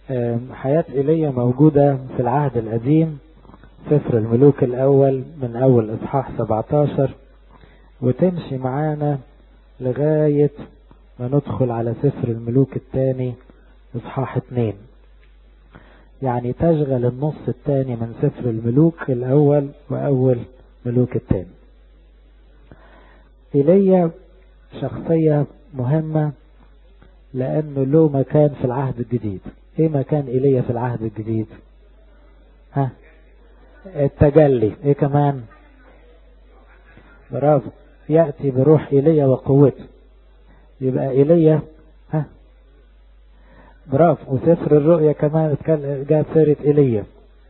حياة إيليا موجودة في العهد القديم، سفر الملوك الأول من أول إصحاح 17 وتمشي معانا لغاية ما ندخل على سفر الملوك الثاني إصحاح 2. يعني تشغل النص الثاني من سفر الملوك الأول وأول ملوك الثاني. إيليا شخصية مهمة لأنه له مكان في العهد الجديد. إيه مكان إيليا في العهد الجديد؟ التجلي. إيه كمان؟ برافو، يأتي بروح إيليا وقوته. يبقى إيليا برافو. وسفر الرؤيا كمان جاب سيرة إيليا،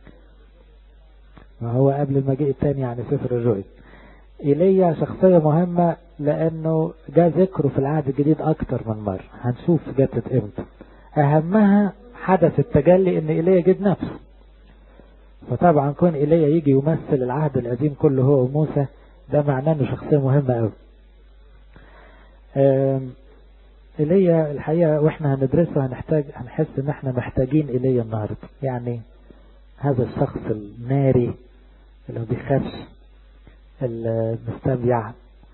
وهو قبل المجيء الثاني يعني سفر الرؤيا. إيليا شخصية مهمة لأنه جاء ذكره في العهد الجديد أكتر من مرة، هنشوف جاتت إمتى. أهمها حدث التجلي إن إيليا جد نفسه. فطبعا كون إيليا يجي يمثل العهد القديم كله هو وموسى، ده معناه إنه شخصية مهمة أوي. إيليا الحقيقة وإحنا هندرسه هنحس إن إحنا محتاجين إيليا النهاردة. يعني هذا الشخص الناري اللي ما بيخافش، المستبيع،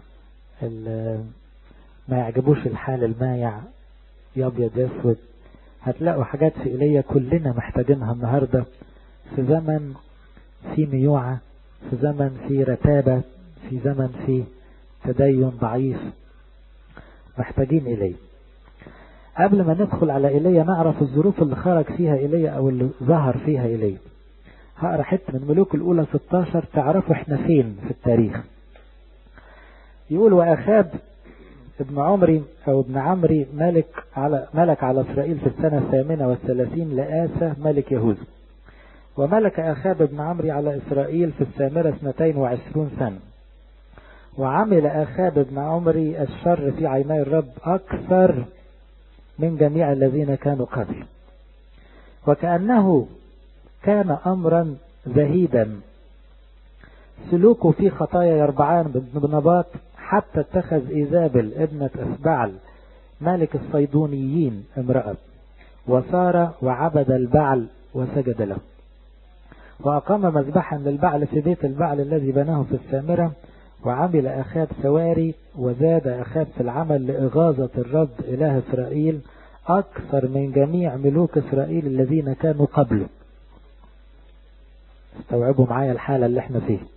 ما يعجبوش الحال المايع، يابيض يسود. هتلاقوا حاجات في إيليا كلنا محتاجينها النهاردة، في زمن في ميوعة، في زمن في رتابة، في زمن في تدين ضعيف، محتاجين إيليا. قبل ما ندخل على إيليا نعرف الظروف اللي خرج فيها إيليا أو اللي ظهر فيها إيليا. هقرأ حتة من ملوك الأولى 16 تعرفوا احنا فين في التاريخ. يقول: وأخاب ابن عمري أو ابن عمري ملك على إسرائيل في السنة 38 لآسى ملك يهوذا. وملك أخاب ابن عمري على إسرائيل في السامرة 22 سنة. وعمل أخاب ابن عمري الشر في عيني الرب أكثر من جميع الذين كانوا قبل، وكأنه كان أمرا زهيدا سلوكه في خطايا يربعان بن نباط، حتى اتخذ إيزابل ابنة أسبعل ملك الصيدونيين امرأة، وصار وعبد البعل وسجد له. وأقام مذبحا للبعل في بيت البعل الذي بناه في السامرة. وعمل أخاب سواري، وزاد أخاب في العمل لإغاظة الرب إله إسرائيل أكثر من جميع ملوك إسرائيل الذين كانوا قبله. استوعبوا معايا الحالة اللي احنا فيه.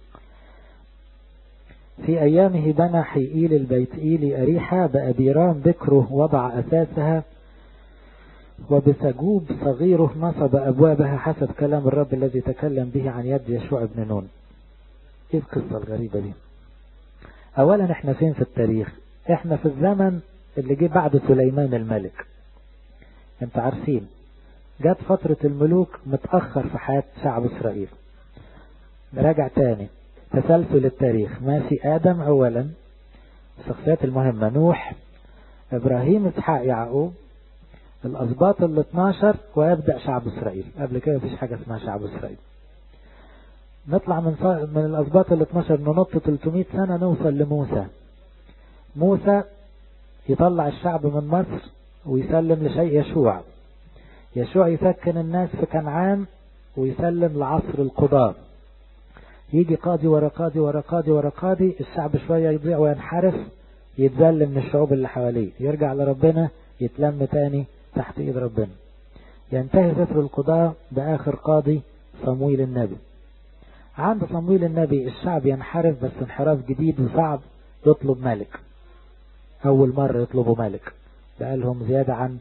في أيامه بنى حيئيل البيت إيلي أريحة بأبيرام بكره وضع أساسها، وبسجوب صغيره نصب أبوابها حسب كلام الرب الذي تكلم به عن يد يشوع بن نون. ايه القصة الغريبة دي؟ اولا احنا فين في التاريخ؟ احنا في الزمن اللي جه بعد سليمان الملك. انت عارفين جت فترة الملوك متأخر في حياة شعب اسرائيل. نراجع تاني تسلسل التاريخ. ماشي، آدم اولا، الشخصيات المهمة نوح، ابراهيم، اسحاق، يعقوب، الاسباط 12، ويبدأ شعب اسرائيل. قبل كده مفيش حاجة اسمها شعب اسرائيل. نطلع من الاسباط 12 ننط 300 سنة نوصل لموسى. موسى يطلع الشعب من مصر ويسلم لشيء يشوع. يشوع يسكن الناس في كنعان ويسلم لعصر القضاء. يجي قاضي ورا قاضي ورا قاضي ورا قاضي، الشعب شوية يضيع وينحرف، يتذل من الشعوب اللي حواليه، يرجع لربنا، يتلم تاني تحت ايد ربنا. ينتهي سفر القضاء بآخر قاضي صمويل النبي. عند صمويل النبي الشعب ينحرف، بس انحراف جديد وصعب، يطلب ملك. أول مرة يطلبوا ملك، بقالهم زيادة عن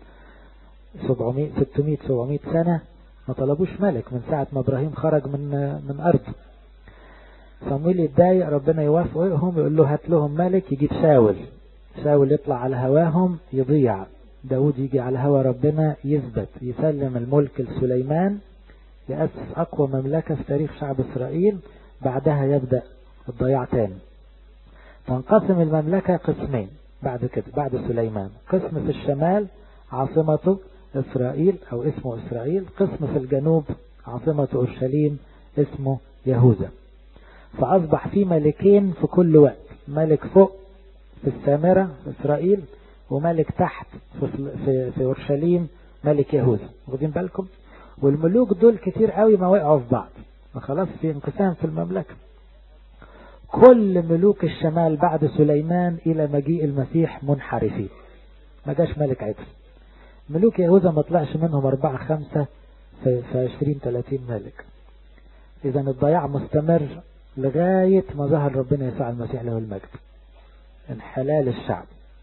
600-700 سنة ما طلبوش ملك من ساعة ما إبراهيم خرج من أرضه. صمويل يتضايق، ربنا يوافقهم، يقول له هات لهم ملك. يجيب شاول يطلع على هواهم يضيع. داود يجي على هوا ربنا يثبت، يسلم الملك لسليمان، يأسس أقوى مملكة في تاريخ شعب إسرائيل. بعدها يبدأ الضياع تاني. تنقسم المملكة قسمين بعد كده، بعد سليمان. قسم في الشمال عاصمته إسرائيل أو اسمه إسرائيل، قسم في الجنوب عاصمة أورشليم اسمه يهوذا. فأصبح في ملكين في كل وقت، ملك فوق في السامرة في إسرائيل، وملك تحت في أورشليم ملك يهوذا. واخدين بالكم؟ والملوك دول كتير قوي ما وقعوا في بعض، خلاص في انقسام في المملكة. كل ملوك الشمال بعد سليمان إلى مجيء المسيح منحرفين، ما جاش ملك عدل. ملوك يهوذا ما طلعش منهم 4-5 في 20-30 ملك. إذا الضياع مستمر لغاية ما ظهر ربنا يسوع المسيح له المجد. انحلال الشعب.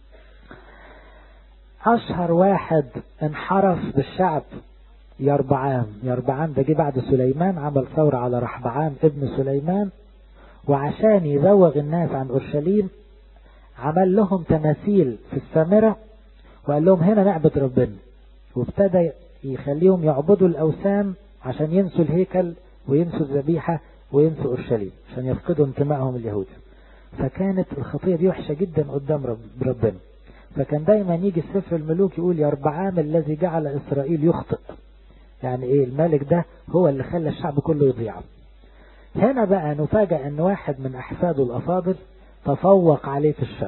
أشهر واحد انحرف بالشعب يربعام. يربعام ده جه بعد سليمان، عمل ثورة على رحبعام ابن سليمان، وعشان يزوغ الناس عن أورشليم عمل لهم تماثيل في السامرة وقال لهم هنا نعبد ربنا، وابتدى يخليهم يعبدوا الأوثان عشان ينسوا الهيكل وينسوا الذبيحة وينسوا أورشليم، عشان يفقدوا انتمائهم اليهود. فكانت الخطية دي وحشة جدا قدام ربنا. فكان دايما يجي السفر الملوك يقول يربعام الذي جعل إسرائيل يخطئ. يعني ايه؟ الملك ده هو اللي خلى الشعب كله يضيع. هنا بقى نفاجأ ان واحد من احفاده الافاضل تفوق عليه في الشر،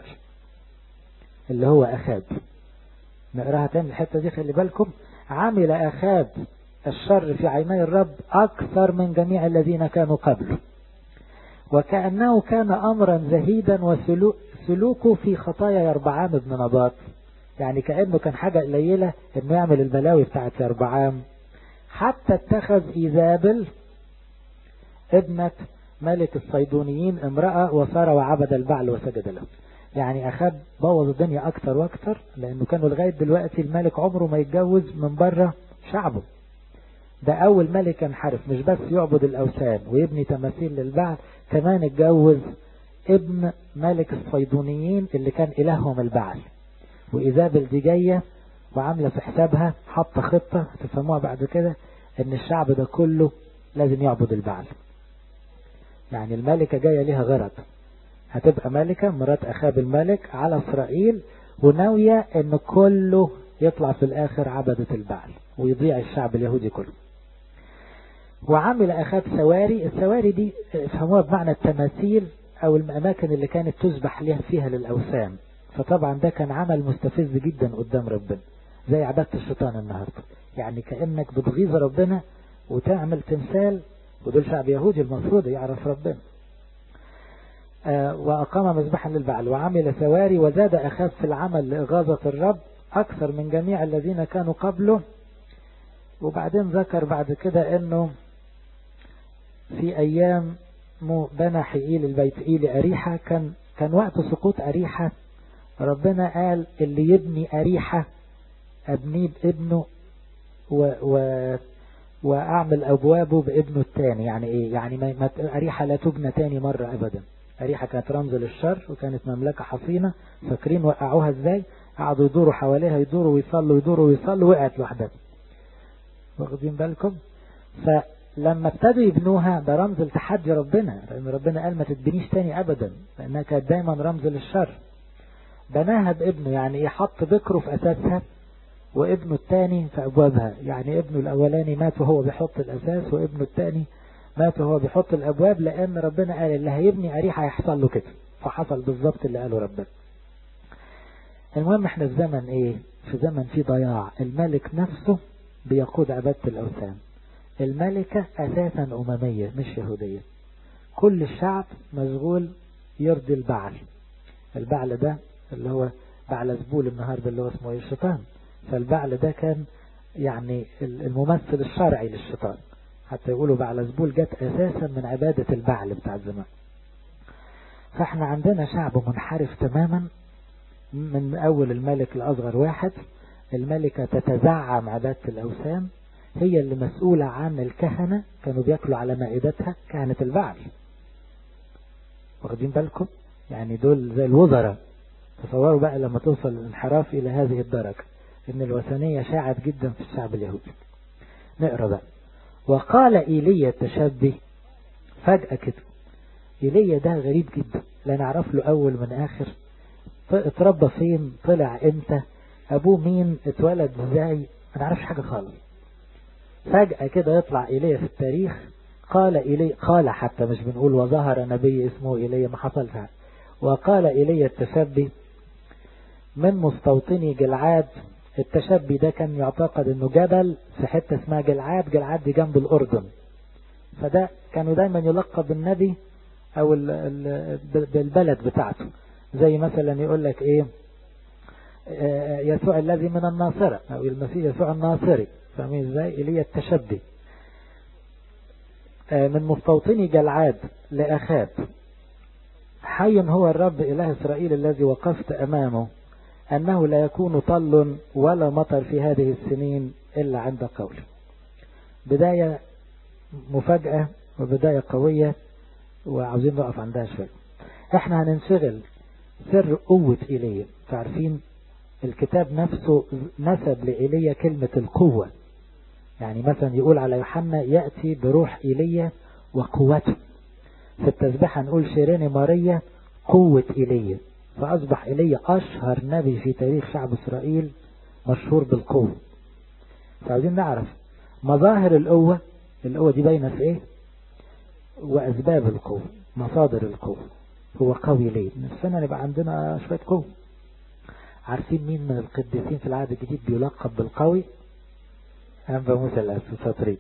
اللي هو اخاب. نقراها تاني الحتة دي، خلي بالكم. عمل اخاب الشر في عيني الرب اكثر من جميع الذين كانوا قبله، وكأنه كان امرا زهيدا وسلوكه في خطايا يربعام ابن نباط. يعني كأنه كان حاجة قليلة انه يعمل البلاوي بتاعت يربعام. حتى اتخذ إيزابل ابنة ملك الصيدونيين امرأة وصار وعبد البعل وسجد له. يعني أخاب بوظ الدنيا أكتر وأكتر، لأنه كانوا لغاية دلوقتي الملك عمره ما يتجوز من بره شعبه. ده أول ملك ينحرف، مش بس يعبد الأوثان ويبني تماثيل للبعل، كمان اتجوز ابن ملك الصيدونيين اللي كان إلههم البعل. وإيزابل دي جاية وعاملة في حسابها، حاطة خطة تفهموها بعد كده، ان الشعب ده كله لازم يعبد البعل. يعني الملكة جاية ليها غرض، هتبقى ملكة مرات أخاب الملك على إسرائيل، وناوية ان كله يطلع في الآخر عبدة البعل ويضيع الشعب اليهودي كله. وعمل أخاب سواري. السواري دي افهموها بمعنى التماثيل أو الأماكن اللي كانت تذبح فيها للأوثان. فطبعا ده كان عمل مستفز جدا قدام ربنا، زي عبادة الشيطان النهاردة. يعني كأنك بتغيظ ربنا وتعمل تمثال، ودول شعب يهودي المفروض يعرف ربنا. وأقام مذبحا للبعل وعمل سواري، وزاد أخاب في العمل لإغاظة الرب أكثر من جميع الذين كانوا قبله. وبعدين ذكر بعد كده أنه في أيام بنى حئيل البيت إيل أريحة، كان وقت سقوط أريحة ربنا قال اللي يبني أريحة أبنيه بابنه وأعمل أبوابه بابنه الثاني. يعني إيه؟ يعني أريحة لا تبنى تاني مرة أبدا. أريحة كانت رمز للشر وكانت مملكة حصينة، فاكرين وقعوها إزاي؟ قعدوا يدوروا حواليها، يدوروا ويصلوا يدوروا ويصلوا، وقعت لوحدها. واخدين بالكم؟ فلما ابتدوا يبنوها ده رمز لتحدي ربنا، لأن ربنا قال ما تتبنيش تاني أبدا، لأنها كانت دايما رمز للشر. بناها بابنه، يعني إيه؟ حط بكره في أساسها وابنه الثاني في أبوابها. يعني ابنه الأولاني مات وهو بيحط الأساس، وابنه الثاني مات وهو بيحط الأبواب، لأن ربنا قال اللي هيبني أريحة هيحصل له كده. فحصل بالظبط اللي قاله ربنا. المهم احنا في زمن ايه؟ في زمن فيه ضياع. الملك نفسه بيقود عبادة الأوثان. الملكة أساسا أممية مش يهودية. كل الشعب مشغول يرضي البعل. البعل ده اللي هو بعل زبول النهاردة، اللي هو اسمه الشيطان. فالبعل ده كان يعني الممثل الشرعي للشيطان. حتى يقولوا بعل زبول جت أساسا من عبادة البعل بتاع زمان. فاحنا عندنا شعب منحرف تماما، من أول الملك الأصغر واحد. الملكة تتزعم عبادة الأوثان، هي اللي مسؤولة عن الكهنة، كانوا بيأكلوا على مائدتها كهنة البعل. واخدين بالكم؟ يعني دول زي الوزراء. تصوروا بقى لما توصل الانحراف إلى هذه الدرجة، إن الوثنية شاعت جدا في الشعب اليهودي. نقرأ بقى. وقال إيليا التشبي فجأة كده. إيليا ده غريب جدا، لا نعرف له أول من آخر، اتربى فين، طلع امتى، أبوه مين، اتولد ازاي، ما نعرفش حاجة خالص. فجأة كده يطلع إيليا في التاريخ. قال إيليا، قال حتى مش بنقول وظهر نبي اسمه إيليا، ما حصلش حاجة. وقال إيليا التشبي من مستوطني جلعاد التشبي ده كان يعتقد انه جبل في حتة اسمها جلعاد. جلعاد دي جنب الأردن، فده كانوا دايما يلقب النبي او بالبلد بتاعته. زي مثلا يقول لك ايه، يسوع الذي من الناصرة، او المسيح يسوع الناصري. فاهمين ازاي؟ إليه التشبي. من مستوطني جلعاد لأخاب: حي هو الرب إله إسرائيل الذي وقفت أمامه، أنه لا يكون طل ولا مطر في هذه السنين إلا عند قوله. بداية مفاجأة وبداية قوية، وعاوزين نقف عندها شوية. احنا هننشغل سر قوة إيليا. فعارفين الكتاب نفسه نسب لإيليا كلمة القوة. يعني مثلا يقول على يوحنا يأتي بروح إيليا وقوته. في التسبيح هنقول شيرين ماريا قوة إيليا. فأصبح إيليا أشهر نبي في تاريخ شعب إسرائيل مشهور بالقوة. فعاوزين نعرف مظاهر القوة. القوة دي باينة في إيه؟ وأسباب القوة، مصادر القوة. هو قوي ليه؟ نفسنا نبقى عندنا شوية قوة. عارفين مين من القديسين في العهد الجديد بيلقب بالقوي؟ أنبا موسى الأسطوري.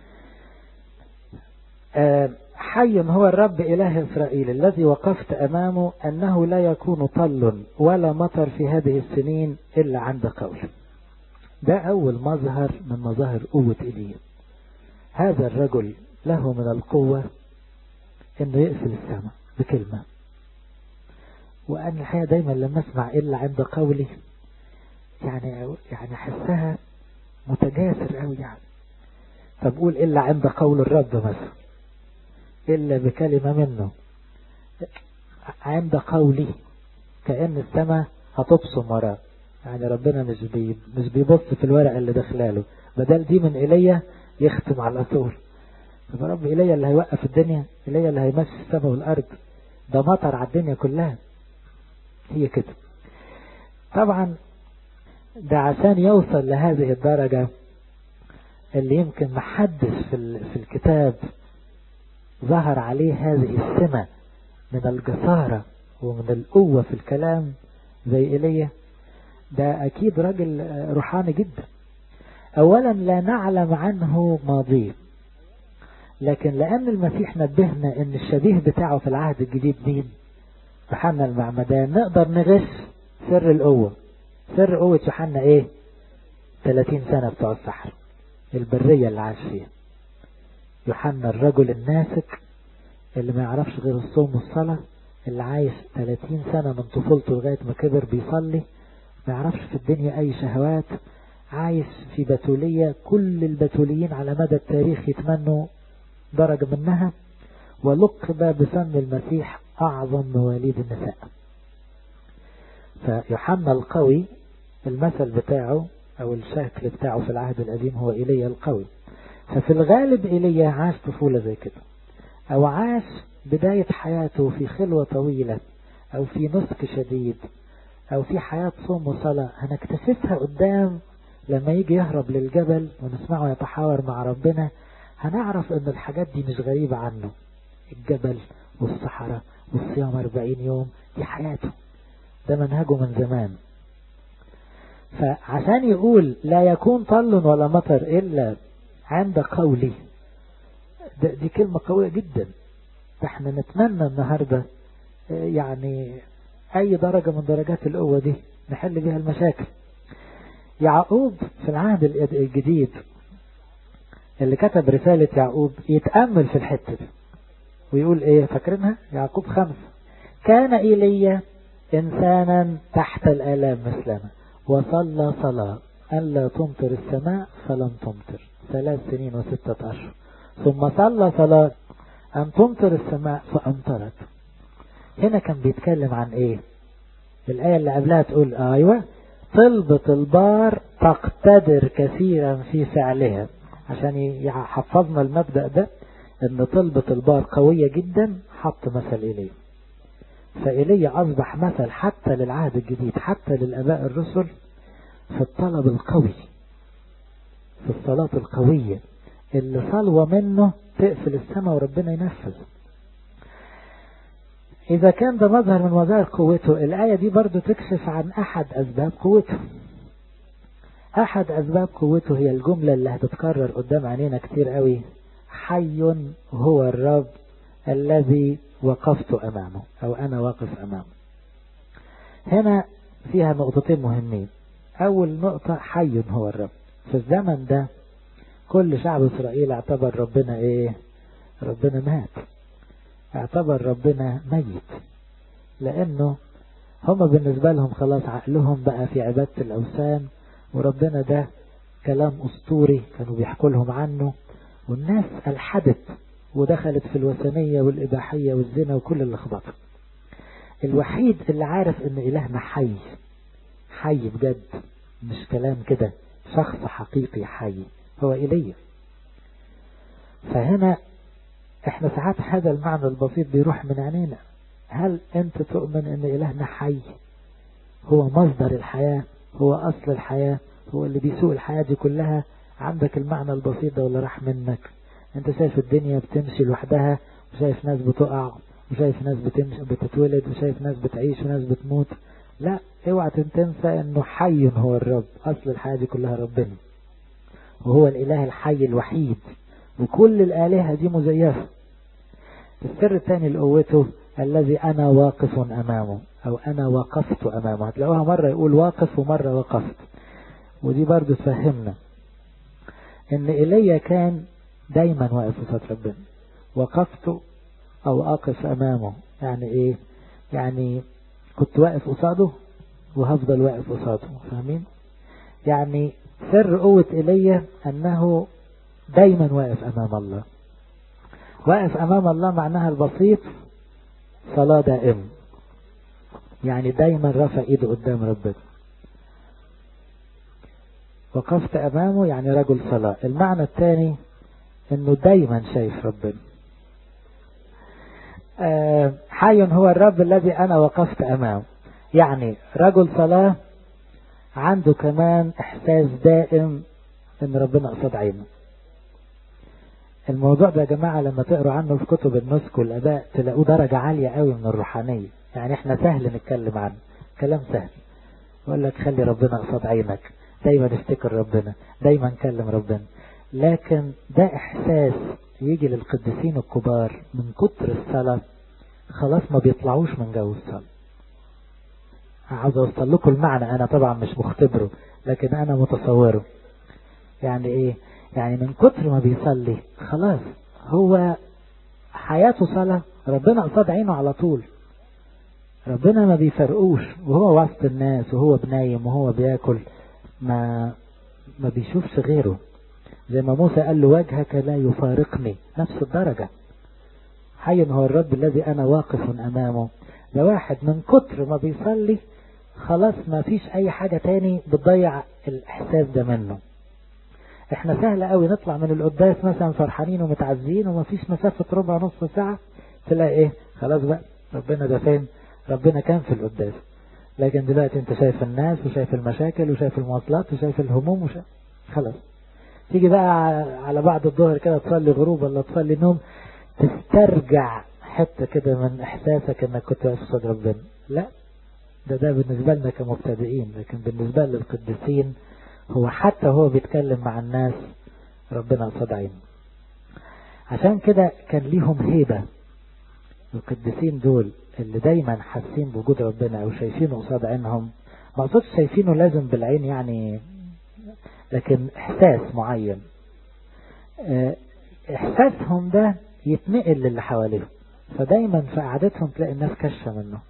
حي هو الرب إله إسرائيل الذي وقفت أمامه، أنه لا يكون طل ولا مطر في هذه السنين إلا عند قوله. ده أول مظهر من مظاهر قوة إيليا. هذا الرجل له من القوة إنه يقفل السماء بكلمة. وأنا الحقيقة دايما لما أسمع إلا عند قولي يعني أحسها متجاسر قوي. يعني طب قول إلا عند قول الرب مثلا، إلا بكلمة منه. عند قولي كأن السماء هتبصم وراه. يعني ربنا مش بيبص في الورق اللي داخلاله، بدل دي من إيليا يختم على طول. طب رب إيليا اللي هيوقف الدنيا، إيليا اللي هيمشي السماء والأرض، ده مطر على الدنيا كلها. هي كده. طبعا ده عشان يوصل لهذه الدرجة اللي يمكن محدش في الكتاب ظهر عليه هذه السمة من الجسارة ومن القوة في الكلام زي إيليا. ده أكيد راجل روحاني جدا. أولا لا نعلم عنه ماضيه، لكن لأن المسيح نبهنا أن الشبيه بتاعه في العهد الجديد مين؟ يوحنا المعمدان. نقدر نغش سر القوة. سر قوة يوحنا إيه؟ 30 سنة بتوع الصحراء، البرية اللي عاش فيها. يوحنا الرجل الناسك اللي ما يعرفش غير الصوم والصلاة، اللي عايش 30 سنة من طفولته لغاية ما كبر بيصلي، ما يعرفش في الدنيا أي شهوات، عايش في بتولية كل البتوليين على مدى التاريخ يتمنوا درجة منها، ولقب بسم المسيح أعظم مواليد النساء. فيوحنا القوي المثل بتاعه أو الشكل بتاعه في العهد القديم هو إيليا القوي. ففي الغالب إيليا عاش طفولة زي كده، أو عاش بداية حياته في خلوة طويلة، أو في نسك شديد، أو في حياة صوم وصلاة. هنكتشفها قدام لما يجي يهرب للجبل ونسمعه يتحاور مع ربنا. هنعرف أن الحاجات دي مش غريبة عنه. الجبل والصحراء والصيام 40 يوم دي حياته، ده منهجه من زمان. فعشان يقول لا يكون طل ولا مطر إلا عند قولي، دي كلمة قوية جدا. احنا نتمنى النهاردة يعني أي درجة من درجات القوة دي نحل بها المشاكل. يعقوب في العهد الجديد اللي كتب رسالة يعقوب يتأمل في الحتة دي ويقول ايه؟ فاكرينها؟ يعقوب 5: كان إيليا إنسانا تحت الآلام مثلنا، وصلى صلاة أن لا تمطر السماء فلم تمطر 3 سنين و6 أشهر، ثم صلى صلاة أن تمطر السماء فأمطرت. هنا كان بيتكلم عن ايه؟ الآية اللي قبلها تقول ايوه طلبة البار تقتدر كثيرا في فعلها، عشان يحفظنا المبدأ ده ان طلبة البار قوية جدا. حط مثل إيليا. فإيليا أصبح مثل حتى للعهد الجديد، حتى للآباء الرسل، في الطلب القوي، في الصلاة القوية اللي صلوة منه تقفل السماء وربنا ينفذ. إذا كان ده مظهر من مظاهر قوته، الآية دي برضو تكشف عن أحد أسباب قوته. أحد أسباب قوته هي الجملة اللي هتتكرر قدام عينينا كتير قوي: حي هو الرب الذي وقفت أمامه، أو أنا واقف أمامه. هنا فيها نقطتين مهمين. أول نقطة، حي هو الرب. في الزمن ده كل شعب إسرائيل اعتبر ربنا إيه؟ ربنا مات، اعتبر ربنا ميت، لأنه هم بالنسبة لهم خلاص عقلهم بقى في عبادة الأوثان، وربنا ده كلام أسطوري كانوا بيحكوا لهم عنه، والناس ألحدت ودخلت في الوثنية والإباحية والزنا وكل اللخبطة. الوحيد اللي عارف إن إلهنا حي، حي بجد، مش كلام كده، شخص حقيقي حي، هو إيليا. فهنا احنا ساعات هذا المعنى البسيط بيروح من عينينا. هل انت تؤمن ان إلهنا حي، هو مصدر الحياة، هو أصل الحياة، هو اللي بيسوق الحياة دي كلها؟ عندك المعنى البسيط ده ولا راح منك؟ انت شايف الدنيا بتمشي لوحدها، وشايف ناس بتقع، وشايف ناس بتتولد، وشايف ناس بتعيش وناس بتموت. لا، اوعى تنسى انه حي هو الرب، اصل الحياة دي كلها ربنا، وهو الاله الحي الوحيد، وكل الآلهة دي مزيفة. السر الثاني لقوته الذي أنا واقف أمامه، أو أنا وقفت أمامه. هتلاقوها مرة يقول واقف ومرة وقفت، ودي برضو تفهمنا إن إيليا كان دايما واقف قصاد ربنا. وقفت أو أقف أمامه يعني إيه؟ يعني كنت واقف قصاده وهفضل واقف قصاده، فاهمين؟ يعني سر قوة إيليا أنه دايما واقف أمام الله. واقف أمام الله معناها البسيط صلاة دائم، يعني دايما رفع إيده قدام ربنا. وقفت أمامه يعني رجل صلاة. المعنى الثاني أنه دايما شايف ربنا. حي هو الرب الذي أنا وقفت أمامه، يعني رجل صلاة عنده كمان إحساس دائم أن ربنا قصاد عينه. الموضوع ده يا جماعة لما تقروا عنه في كتب النسك والآباء تلاقوه درجة عالية قوي من الروحانية. يعني احنا سهل نتكلم عنه، كلام سهل، يقول لك خلي ربنا قصاد عينك، دايما افتكر ربنا، دايما كلم ربنا. لكن ده إحساس يجي للقديسين الكبار من كتر الصلاة، خلاص ما بيطلعوش من جو الصلاة. عاوز أوصل لكم المعنى، أنا طبعا مش مختبره لكن أنا متصوره. يعني إيه؟ يعني من كتر ما بيصلي خلاص هو حياته صلاة، ربنا قصاد عينه على طول، ربنا ما بيفرقوش، وهو وسط الناس وهو بنايم وهو بياكل ما بيشوفش غيره. زي ما موسى قال له وجهك لا يفارقني، نفس الدرجة. حي هو الرب الذي أنا واقف أمامه. ده واحد من كتر ما بيصلي خلاص ما فيش أي حاجة تاني بتضيع الإحساس ده منه. احنا سهل قوي نطلع من القداس مثلا فرحانين ومتعزين وما فيش مسافة ربع نص ساعة تلاقي ايه؟ خلاص بقى ربنا ده فين؟ ربنا كان في القداس، لكن دلوقتي انت شايف الناس وشايف المشاكل وشايف المواصلات وشايف الهموم خلاص. تيجي بقى على بعد الظهر كده تصلي غروب ولا تصلي نوم، تسترجع حتة كده من احساسك انك كنت واقف قصاد ربنا. لا، ده بالنسبة لنا كمبتدئين، لكن بالنسبة للقديسين هو حتى هو بيتكلم مع الناس ربنا قصاد عينه. عشان كده كان ليهم هيبة القديسين دول، اللي دايما حاسين بوجود ربنا او شايفينه قصاد عينهم. ما اقصدش شايفينه لازم بالعين يعني، لكن احساس معين، احساسهم ده يتنقل للي حواليهم، فدايما في قعدتهم تلاقي الناس كشة منه.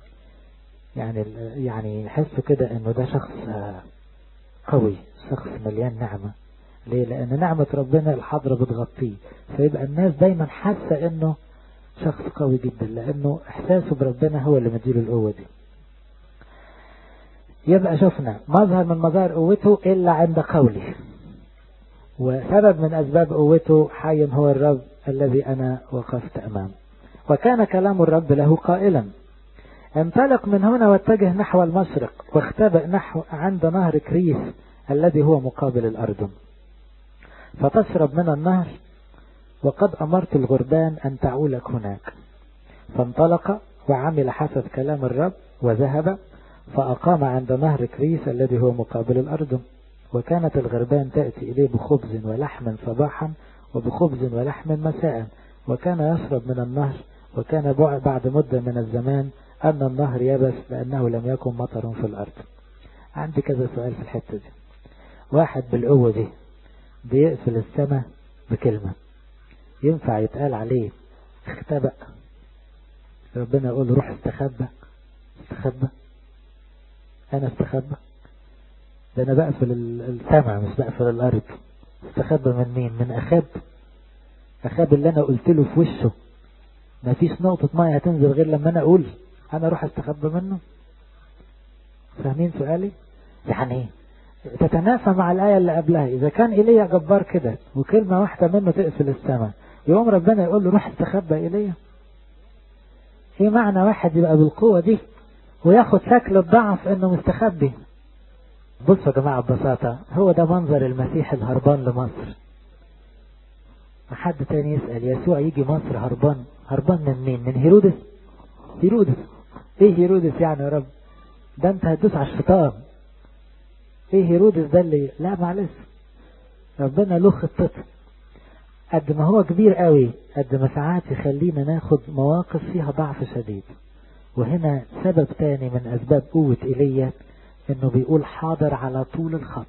يعني يحسوا كده انه ده شخص قوي، شخص مليان نعمة. ليه؟ لان نعمة ربنا الحضرة بتغطيه، فيبقى الناس دايما حاسة انه شخص قوي جدا، لانه احساسه بربنا هو اللي مديله القوة دي. يبقى شفنا مظهر من مظاهر قوته الا عند قوله، وسبب من اسباب قوته حي هو الرب الذي انا وقفت امامه. وكان كلام الرب له قائلا انطلق من هنا واتجه نحو المشرق واختبئ نحو عند نهر كريس الذي هو مقابل الأردن، فتشرب من النهر، وقد أمرت الغربان أن تعولك هناك. فانطلق وعمل حسب كلام الرب وذهب فأقام عند نهر كريس الذي هو مقابل الأردن. وكانت الغربان تأتي إليه بخبز ولحم صباحا وبخبز ولحم مساء، وكان يشرب من النهر. وكان بعد مدة من الزمان أن النهر يبس لأنه لم يكن مطر في الأرض. عندي كذا سؤال في الحتة دي. واحد بالقوة دي بيقفل السماء بكلمة، ينفع يتقال عليه اختبأ؟ ربنا يقول روح استخبى؟ استخبى؟ أنا استخبى؟ ده أنا بقفل السماء مش بقفل الأرض. استخبى من مين؟ من أخاب؟ أخاب اللي أنا قلت له في وشه ما فيش نقطة ماء هتنزل غير لما أنا أقول، أنا أروح استخبى منه؟ فاهمين سؤالي؟ يعني تتنافى مع الآية اللي قبلها. إذا كان إيليا جبار كده وكلمة واحدة منه تقفل السماء، يقوم ربنا يقول له روح استخبى إيليا؟ ايه معنى واحد يبقى بالقوة دي وياخد شكل الضعف انه مستخبي؟ بصوا يا جماعة ببساطة، هو ده منظر المسيح الهربان لمصر. حد تاني يسأل يسوع يجي مصر هربان؟ هربان من مين؟ من هيرودس؟ هيرودس ايه هيرودس يعني يا رب؟ ده انت هتدوس على الشيطان. ايه هيرودس ده اللي لا معلش، ربنا له خطته. قد ما هو كبير قوي قد ما ساعات يخلينا ناخد مواقف فيها ضعف شديد. وهنا سبب تاني من أسباب قوة إيليا إنه بيقول حاضر على طول الخط،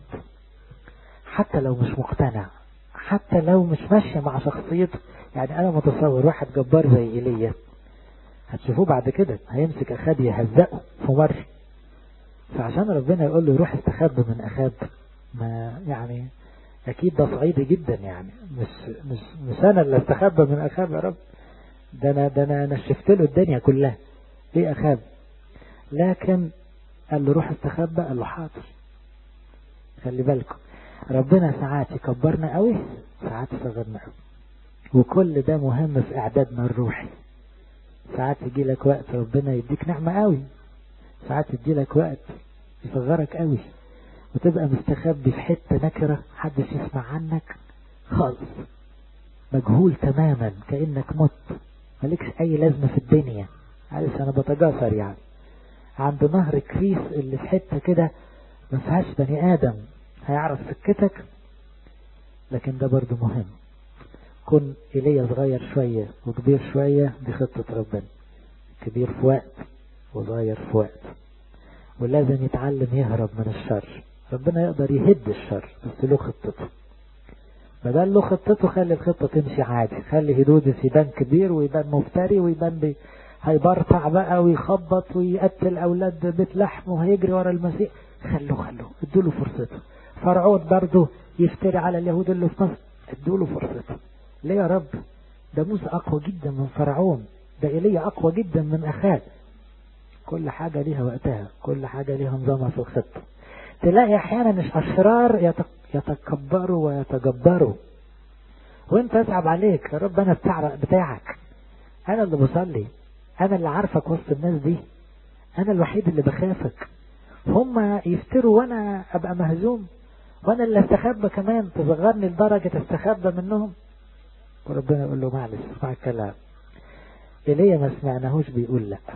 حتى لو مش مقتنع، حتى لو مش ماشية مع شخصيته. يعني أنا متصور واحد جبار زي إيليا هتشوفوه بعد كده هيمسك أخاب يهزقه في مرة. فعشان ربنا يقول له يروح استخبى من أخاب، ما يعني أكيد ده صعيدي جدا. يعني مش أنا اللي استخبى من أخاب يا رب، ده أنا شفت له الدنيا كلها. ايه أخاب؟ لكن قال له روح استخبى، قال له حاضر. خلي بالكم ربنا ساعات يكبرنا قوي، ساعات يصغرنا قوي، وكل ده مهم في اعدادنا الروحي. ساعات يجي لك وقت ربنا يديك نعمة قوي، ساعات يجي لك وقت يصغرك قوي وتبقى مستخبي في حتة نكرة محدش يسمع عنك خالص، مجهول تماما، كأنك مت مالكش اي لازمة في الدنيا. عارف انا بتجاسر يعني، عند نهر كريس اللي في حتة كده ما فيهاش بني ادم هيعرف سكتك. لكن ده برضو مهم. كن إيليا صغير شوية وكبير شوية، دي خطة ربنا. كبير في وقت وصغير في وقت، ولازم يتعلم يهرب من الشر. ربنا يقدر يهد الشر بس له خطته. بدل له خطته خلي الخطة تمشي عادي. خلي هيرودس يبان كبير ويبان مفتري ويبان هيبرطع بقى ويخبط ويقتل أولاد بيت لحم وهيجري ورا المسيح. خلوه ادوله فرصته. فرعون برضه يفتري على اليهود اللي في مصر، ادوله فرصته. ليه يا رب؟ ده موسى أقوى جدا من فرعون، ده إيليا أقوى جدا من أخاب. كل حاجة ليها وقتها، كل حاجة ليها نظامها في الخطة. تلاقي أحيانا الأشرار يتكبروا ويتجبروا وانت يصعب عليك. يا رب أنا بتاعك، أنا اللي بصلي، أنا اللي عارفك وسط الناس دي، أنا الوحيد اللي بخافك. هم يفتروا وأنا أبقى مهزوم، وأنا اللي استخبى كمان، تصغرني لدرجة استخبى منهم. وربنا يقول له معلش اسمع الكلام. إيليا ما سمعناهوش بيقول لا،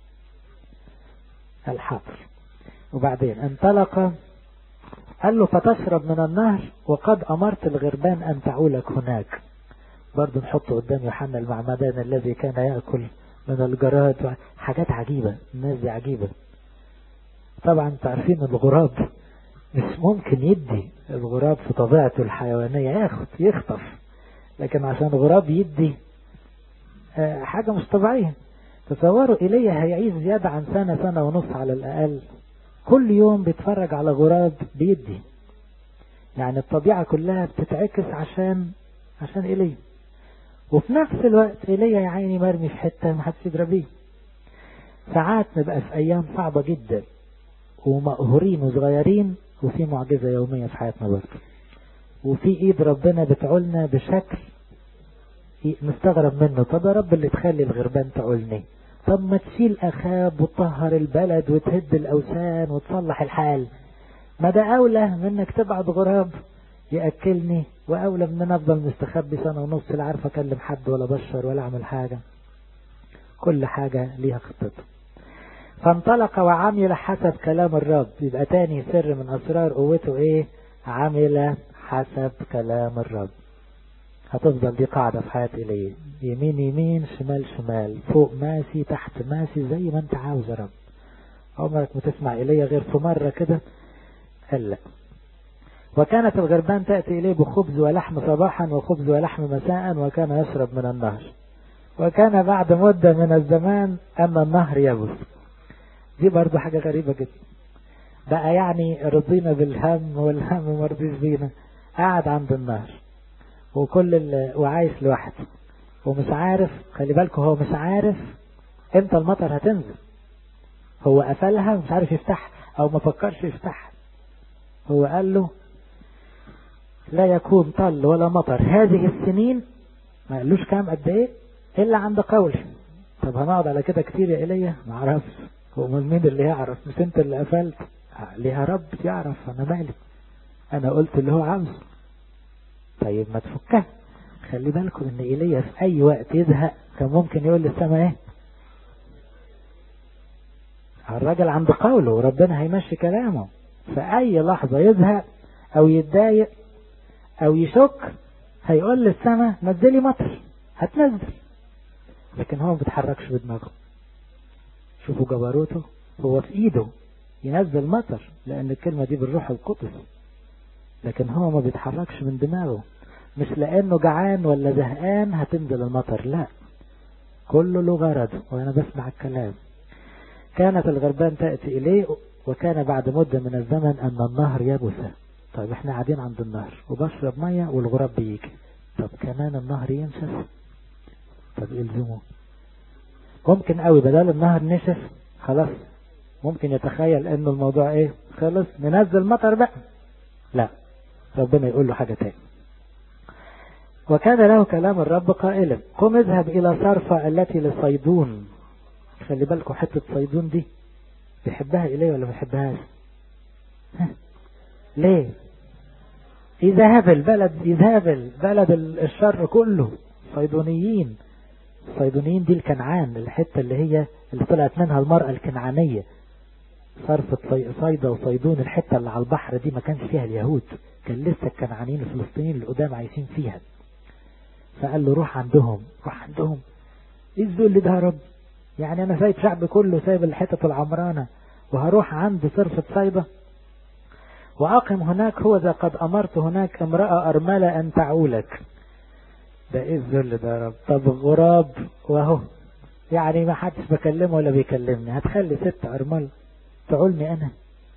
الحاضر. وبعدين انطلق، قال له فتشرب من النهر وقد أمرت الغربان أن تعولك هناك. برضو نحطه قدام يوحنا المعمدان الذي كان يأكل من الجراد. حاجات عجيبة، الناس دي عجيبة. طبعا تعرفين الغراب مش ممكن يدي. الغراب في طبيعته الحيوانية يخطف، لكن عشان غراب يدي حاجة مش طبيعية. تصوروا إيليا هيعيش زيادة عن سنة ونص على الأقل، كل يوم بيتفرج على غراب بيدي. يعني الطبيعة كلها بتتعكس عشان إيليا. وفي نفس الوقت إيليا يا عيني مرمي في حتة محدش يدري بيه. ساعات نبقى في أيام صعبة جدا ومقهورين وصغيرين، وفي معجزة يومية في حياتنا برضه، وفي إيد ربنا بتعولنا بشكل نستغرب منه. طب يا رب اللي تخلي الغربان تعولني، طب ما تشيل أخاب وتطهر البلد وتهد الأوثان وتصلح الحال. ما ده أولى منك تبعد غراب يأكلني، وأولى من أفضل مستخبي سنة ونص لا عارف أكلم حد ولا بشر ولا أعمل حاجة. كل حاجة ليها خطته. فانطلق وعمل حسب كلام الرب. يبقى تاني سر من أسرار قوته إيه؟ عمل حسب كلام الرب. هتفضل دي قاعدة في حياة إيليا، يمين يمين شمال شمال، فوق ماشي تحت ماشي زي ما انت عاوز يا رب. عمرك ما تسمع إيليا غير في مرة كده قال لا. وكانت الغربان تأتي إليه بخبز ولحم صباحا وخبز ولحم مساء، وكان يشرب من النهر. وكان بعد مدة من الزمان أن النهر يبس. دي برضو حاجة غريبة جدا بقى، يعني رضينا بالهم والهم مرضيش بينا. قاعد عند النهر وعايش لوحده ومش عارف، خلي بالكم هو مش عارف امتى المطر هتنزل. هو قفلها مش عارف يفتح او ما فكرش يفتح. هو قال له لا يكون طل ولا مطر هذه السنين، ما قالوش كام قد ايه الا عند قولي. طب هنقعد على كده كتير يا ايليا؟ ما اعرفش. هو مين اللي يعرف؟ مش انت اللي قفلت؟ ليها رب يعرف، انا مالي، انا قلت اللي هو عاوزه. طيب ما تفكها. خلي بالكم ان ايليا في اي وقت يزهق كان ممكن يقول للسماء ايه؟ الراجل عند قوله وربنا هيمشي كلامه. في اي لحظة يزهق او يتضايق او يشك هيقول للسماء نزلي مطر، هتنزل. لكن هو ما بيتحركش بدماغه. شوفوا جبروته، هو في ايده ينزل مطر لان الكلمة دي بالروح القدس، لكن هو ما بيتحركش من دماغه. مش لانه جعان ولا زهقان هتنزل المطر، لا، كله له غرض وانا بسمع الكلام. كانت الغربان تأتي اليه وكان بعد مدة من الزمن ان النهر يبس. طيب احنا قاعدين عند النهر وبشرب مية والغراب بيجي، طب كمان النهر ينشف؟ طب يلزمه ممكن قوي بدل النهر نشف خلاص ممكن يتخيل انه الموضوع ايه خلص ننزل مطر بقى. لا، ربنا يقول له حاجة تاني. وكان له كلام الرب قائلا قم اذهب الى صرفة التي لصيدون. خلي بالكم حتة صيدون دي بيحبها إليه ولا ما بيحبهاش؟ ليه؟ يذهبل بلد الشر كله صيدونيين. الصيدونيين دي الكنعان، الحتة اللي طلعت منها المرأة الكنعانية. صرفة صيدا وصيدون، الحتة اللي على البحر دي ما كانش فيها اليهود، كان لسه الكنعانيين الفلسطينيين القدام عايشين فيها. فقال له روح عندهم. ايه الذل ده يا رب؟ يعني انا سايب شعب كله، سايب الحتة العمرانة وهروح عند صرفة صيدا واقم هناك؟ هو ذا قد امرت هناك امرأة ارملة ان تعولك. ده ايه الذل ده يا رب؟ طب غراب واهو، يعني ما حدش بكلمه ولا بيكلمني، هتخلي ست ارملة تعولني انا؟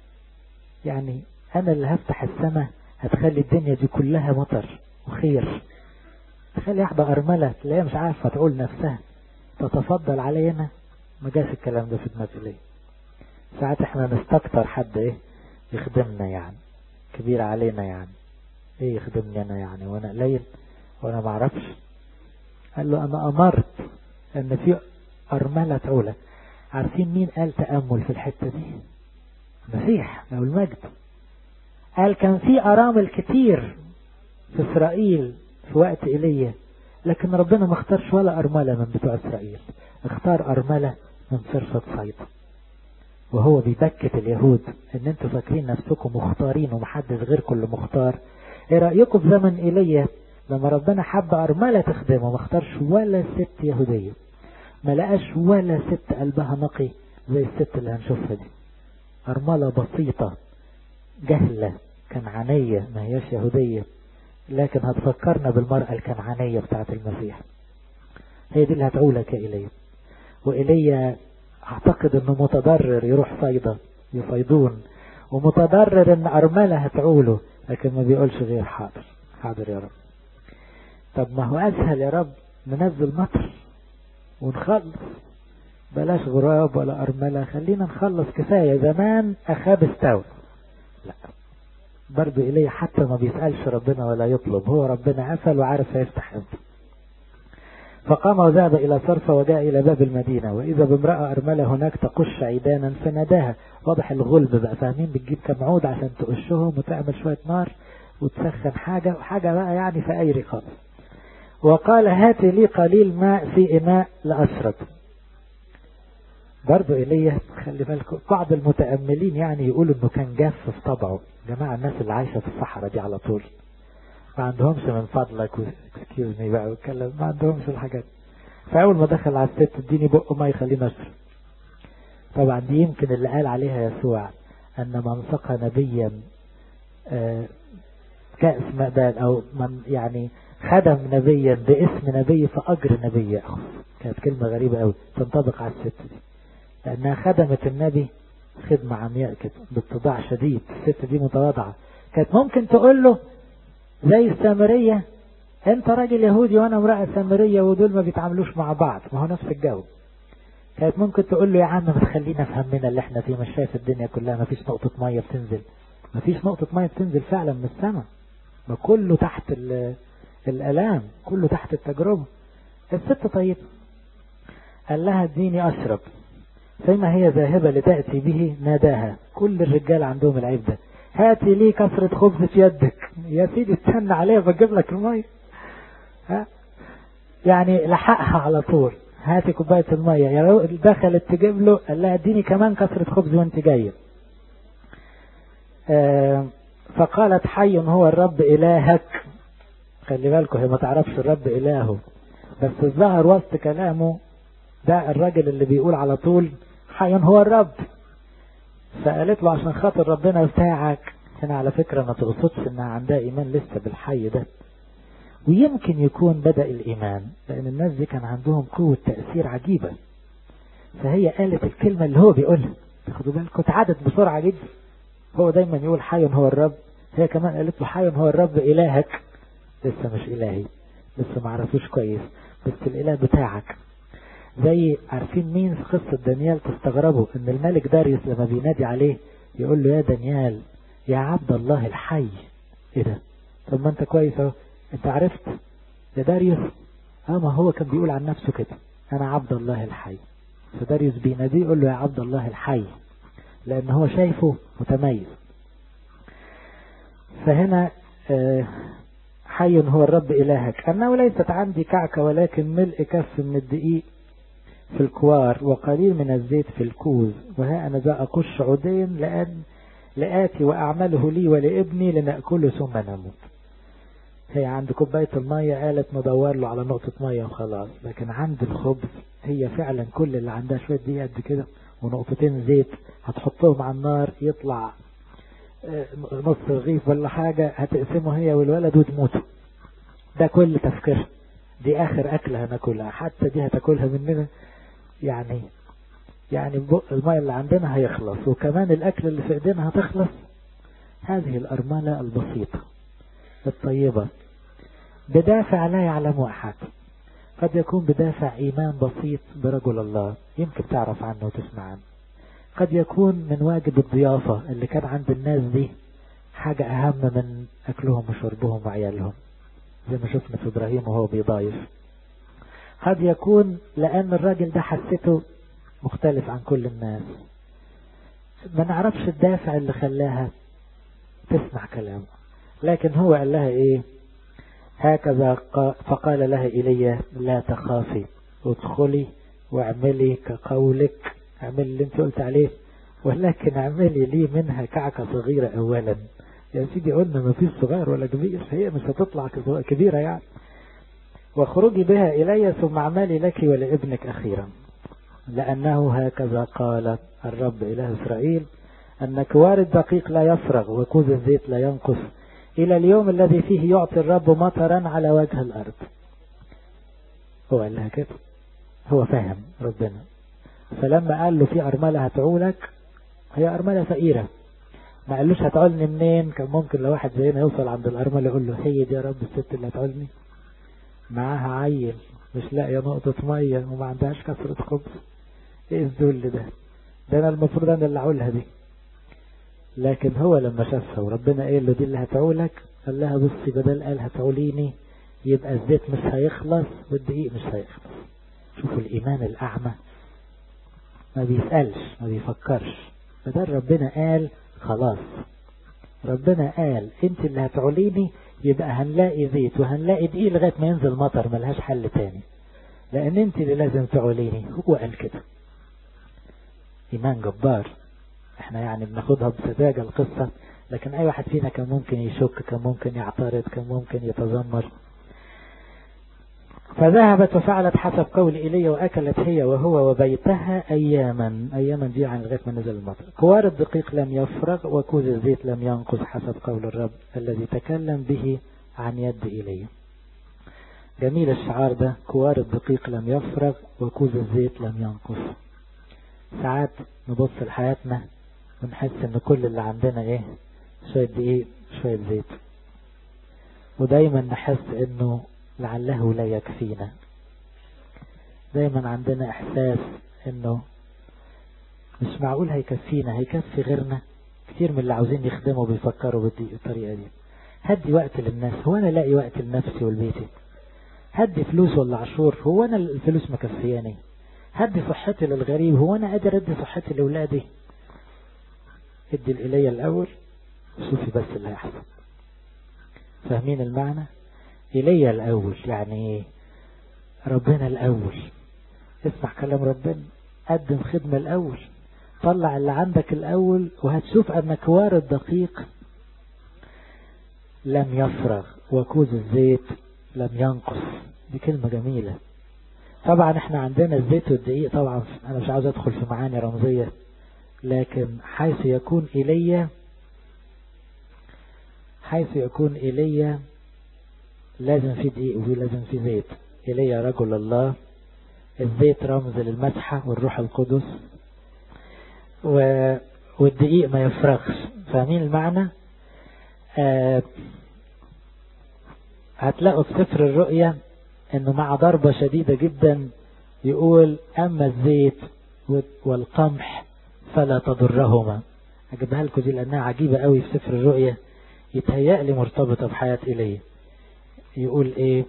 يعني انا اللي هفتح السماء، هتخلي الدنيا دي كلها مطر وخير، تخلي واحدة ارملة تلاقيها مش عارفة تعول نفسها تتفضل علينا؟ ما جاش الكلام ده في دماغي ليه. ساعات احنا نستكتر حد ايه يخدمنا، يعني كبير علينا، يعني ايه يخدمني انا يعني وانا قليل وانا ما اعرفش؟ قال له انا امرت ان في ارملة تعولك. عارفين مين قال تأمل في الحتة دي؟ مسيح له المجد. قال كان في ارامل كتير في اسرائيل في وقت ايليا، لكن ربنا ما اختارش ولا ارملة من بتوع اسرائيل، اختار ارملة من صرفة صيدا. وهو بيبكت اليهود ان انتوا فاكرين نفسكم مختارين ومحدش غيركم اللي مختار. ايه رأيكم في زمن ايليا لما ربنا حب ارملة تخدمه ما اختارش ولا ست يهودية، ما لقاش ولا ست قلبها نقي زي الست اللي هنشوفها دي، ارملة بسيطة جهلة كنعانية ما هياش يهودية، لكن هتفكرنا بالمرأة الكنعانية بتاعت المسيح. هي دي اللي هتعولك يا إيليا. وإيليا اعتقد انه متضرر يروح صيدا يصيدون، ومتضرر ان ارملة هتعوله، لكن ما بيقولش غير حاضر حاضر يا رب. طب ما هو اسهل يا رب ننزل مطر ونخلص، بلاش غراب ولا ارملة، خلينا نخلص كفاية، زمان اخاب استوى. لا، برضو إليه حتى ما بيسألش ربنا ولا يطلب، هو ربنا قفل وعارف هيفتح امتى. فقام وذهب إلى صرفة وجاء إلى باب المدينة، وإذا بامرأة أرملة هناك تقش عيدانا فناداها. واضح الغلب بقى، فاهمين؟ بتجيب كم عود عشان تقشهم وتعمل شوية نار وتسخن حاجة بقى، يعني فأيري خالص. وقال هات لي قليل ماء في إناء لأشرب. برضو إيليا خلي بالكم، بعض المتأملين يعني يقولوا انه كان جاف في طبعه. جماعة الناس اللي عايشة في الصحراء دي على طول ما عندهمش من فضلك اكسكيوز مي بقى واتكلم، ما عندهمش الحاجات. فأول ما دخل على الست اديني بقه ما يخليه نشر. طبعا دي يمكن اللي قال عليها يسوع أن من سقى نبيا كأس مقداد، أو من يعني خدم نبيا باسم نبي فأجر نبي يأخذ. كانت كلمة غريبة أوي تنطبق على الست دي، لأنها خدمت النبي خدمة عمياء كده باتضاع شديد. الست دي متواضعة، كانت ممكن تقول له زي السامرية انت راجل يهودي وانا امرأة سامرية ودول ما بيتعاملوش مع بعض، ما هو نفس الجو. كانت ممكن تقول له يا عم ما تخلينا في همنا اللي احنا فيه، مش شايف الدنيا كلها ما فيش نقطة مية بتنزل، ما فيش نقطة مية بتنزل فعلا من السماء، ما كله تحت الالام، كله تحت التجربة. الست طيب قال لها اديني اشرب، فيما هي ذاهبة لتأتي به ناداها. كل الرجال عندهم العيب ده، هاتي لي كسرة خبز في يدك. يا سيدي استنى عليها بجيب لك المية. يعني لحقها على طول، هاتي كوباية المية. يا دخلت تجيب له قال لها اديني كمان كسرة خبز وانت جاية. فقالت حي هو الرب إلهك. خلي بالكم هي ما تعرفش الرب إلهه، بس الظاهر وسط كلامه ده الراجل اللي بيقول على طول حي هو الرب. فقالت له عشان خاطر ربنا بتاعك. هنا على فكرة ما تقصدش انها عندها ايمان لسه بالحي ده، ويمكن يكون بدأ الايمان، لان الناس دي كان عندهم قوة تأثير عجيبة. فهي قالت الكلمة اللي هو بيقولها، تاخدوا بالكم اتعادت بسرعة جدا. هو دايما يقول حي هو الرب، هي كمان قالت له حي هو الرب إلهك. لسه مش إلهي، لسه ما عرفوش كويس، بس الإله بتاعك. زي عارفين مين في قصة دانيال تستغربوا ان الملك داريوس لما بينادي عليه يقول له يا دانيال يا عبد الله الحي. ايه ده؟ طب ما انت كويس اهو، انت عرفت يا داريوس. ما هو كان بيقول عن نفسه كده انا عبد الله الحي. فداريوس بيناديه يقول له يا عبد الله الحي، لان هو شايفه متميز. فهنا حي هو الرب إلهك، أنه ليست عندي كعكة ولكن ملء كف من الدقيق في الكوار وقليل من الزيت في الكوز، وها أنا ذا أقش عودين لآتي وأعمله لي ولابني لنأكله ثم نموت. هي عند كوباية المية قالت ندور له على نقطة مية وخلاص، لكن عند الخبز هي فعلا كل اللي عندها شوية دقيق قد كده ونقطتين زيت هتحطهم على النار يطلع نص رغيف ولا حاجة، هتقسمه هي والولد وتموتوا. ده كل تفكير، دي آخر أكلة هناكلها، حتى دي هتاكلها مننا. يعني المية اللي عندنا هيخلص، وكمان الأكل اللي في ايدينا هتخلص. هذه الأرملة البسيطة الطيبة بدافع لا يعلم أحد، قد يكون بدافع إيمان بسيط برجل الله يمكن تعرف عنه وتسمع عنه، قد يكون من واجب الضيافة اللي كان عند الناس دي حاجة أهم من أكلهم وشربهم وعيالهم، زي ما شفنا في إبراهيم وهو بيضايف. قد يكون لأن الراجل ده حسيته مختلف عن كل الناس، ما نعرفش الدافع اللي خلاها تسمع كلامه. لكن هو قال لها ايه؟ هكذا فقال لها إيليا لا تخافي، ادخلي واعملي كقولك، اعملي اللي انت قلت عليه، ولكن اعملي لي منها كعكة صغيرة اولا. يا سيدي قلنا ما فيش صغير ولا كبير، هي مش هتطلع كبيرة يعني. واخرجي بها إلي ثم اعملي لك ولابنك أخيرا، لأنه هكذا قال الرب إله إسرائيل أن كوار الدقيق لا يفرغ وكوز الزيت لا ينقص إلى اليوم الذي فيه يعطي الرب مطرا على وجه الأرض. هو قال لها كده، هو فاهم ربنا. فلما قال له في أرملة هتعولك، هي أرملة فقيرة، ما قالوش هتعولني منين. كان ممكن لو واحد زينا يوصل عند الأرملة يقول له هي دي يا رب الست اللي هتعولني، معاها عيل مش لاقيه نقطة مية وما عندهاش كسرة خبز، ايه الذل ده؟ ده انا المفروض انا اللي اعولها دي. لكن هو لما شافها وربنا قال له دي اللي هتعولك، قال لها بصي بدل قال هتعوليني يبقى الزيت مش هيخلص والدقيق مش هيخلص. شوفوا الإيمان الأعمى، ما بيسألش ما بيفكرش، بدل ربنا قال خلاص، ربنا قال انت اللي هتعوليني يبقى هنلاقي زيت وهنلاقي دقيق لغاية ما ينزل مطر، ملهاش حل تاني، لأن انت اللي لازم تعوليني. هو قال كده. إيمان جبار. احنا يعني بناخدها بسذاجة القصة، لكن أي واحد فينا كان ممكن يشك، كان ممكن يعترض، كان ممكن يتذمر. فذهبت وفعلت حسب قول إيليا وأكلت هي وهو وبيتها أياما دي عن لغاية ما نزل المطر. كوار الدقيق لم يفرغ وكوز الزيت لم ينقص حسب قول الرب الذي تكلم به عن يد إيليا. جميل الشعار ده، كوار الدقيق لم يفرغ وكوز الزيت لم ينقص. ساعات نبص لحياتنا ونحس ان كل اللي عندنا ايه؟ شوية دقيق شوية زيت، ودايما نحس انه لعله لا يكفينا. دايما عندنا احساس انه مش معقول هيكفينا، هيكفي غيرنا. كتير من اللي عاوزين يخدموا بيفكروا بالطريقة دي. هدي وقت للناس، هو انا لاقي وقت لنفسي ولبيتي؟ هدي فلوس ولا عشور، هو انا الفلوس مكفياني؟ هدي صحتي للغريب، هو انا قادر ادي صحتي لأولادي؟ ادي الإلي الأول وشوفي بس اللي هيحصل. فاهمين المعنى؟ إلي الأول يعني ربنا الأول. اسمع كلام ربنا، قدم خدمة الأول، طلع اللي عندك الأول، وهتشوف أن كوار الدقيق لم يفرغ وكوز الزيت لم ينقص. دي كلمة جميلة. طبعا احنا عندنا الزيت والدقيق، طبعا انا مش عاوز ادخل في معاني رمزية، لكن حيث يكون إيليا لازم في دقيق ولازم في زيت. إيليا رجل الله، الزيت رمز للمسحة والروح القدس، والدقيق ما يفرغش. فاهمين المعنى؟ هتلاقوا في سفر الرؤيا انه مع ضربة شديدة جدا يقول اما الزيت والقمح فلا تضرهما. اجيبها لكم دي لانها عجيبة قوي في سفر الرؤيا، يتهيألي مرتبطة بحياة إيليا. يقول ايه؟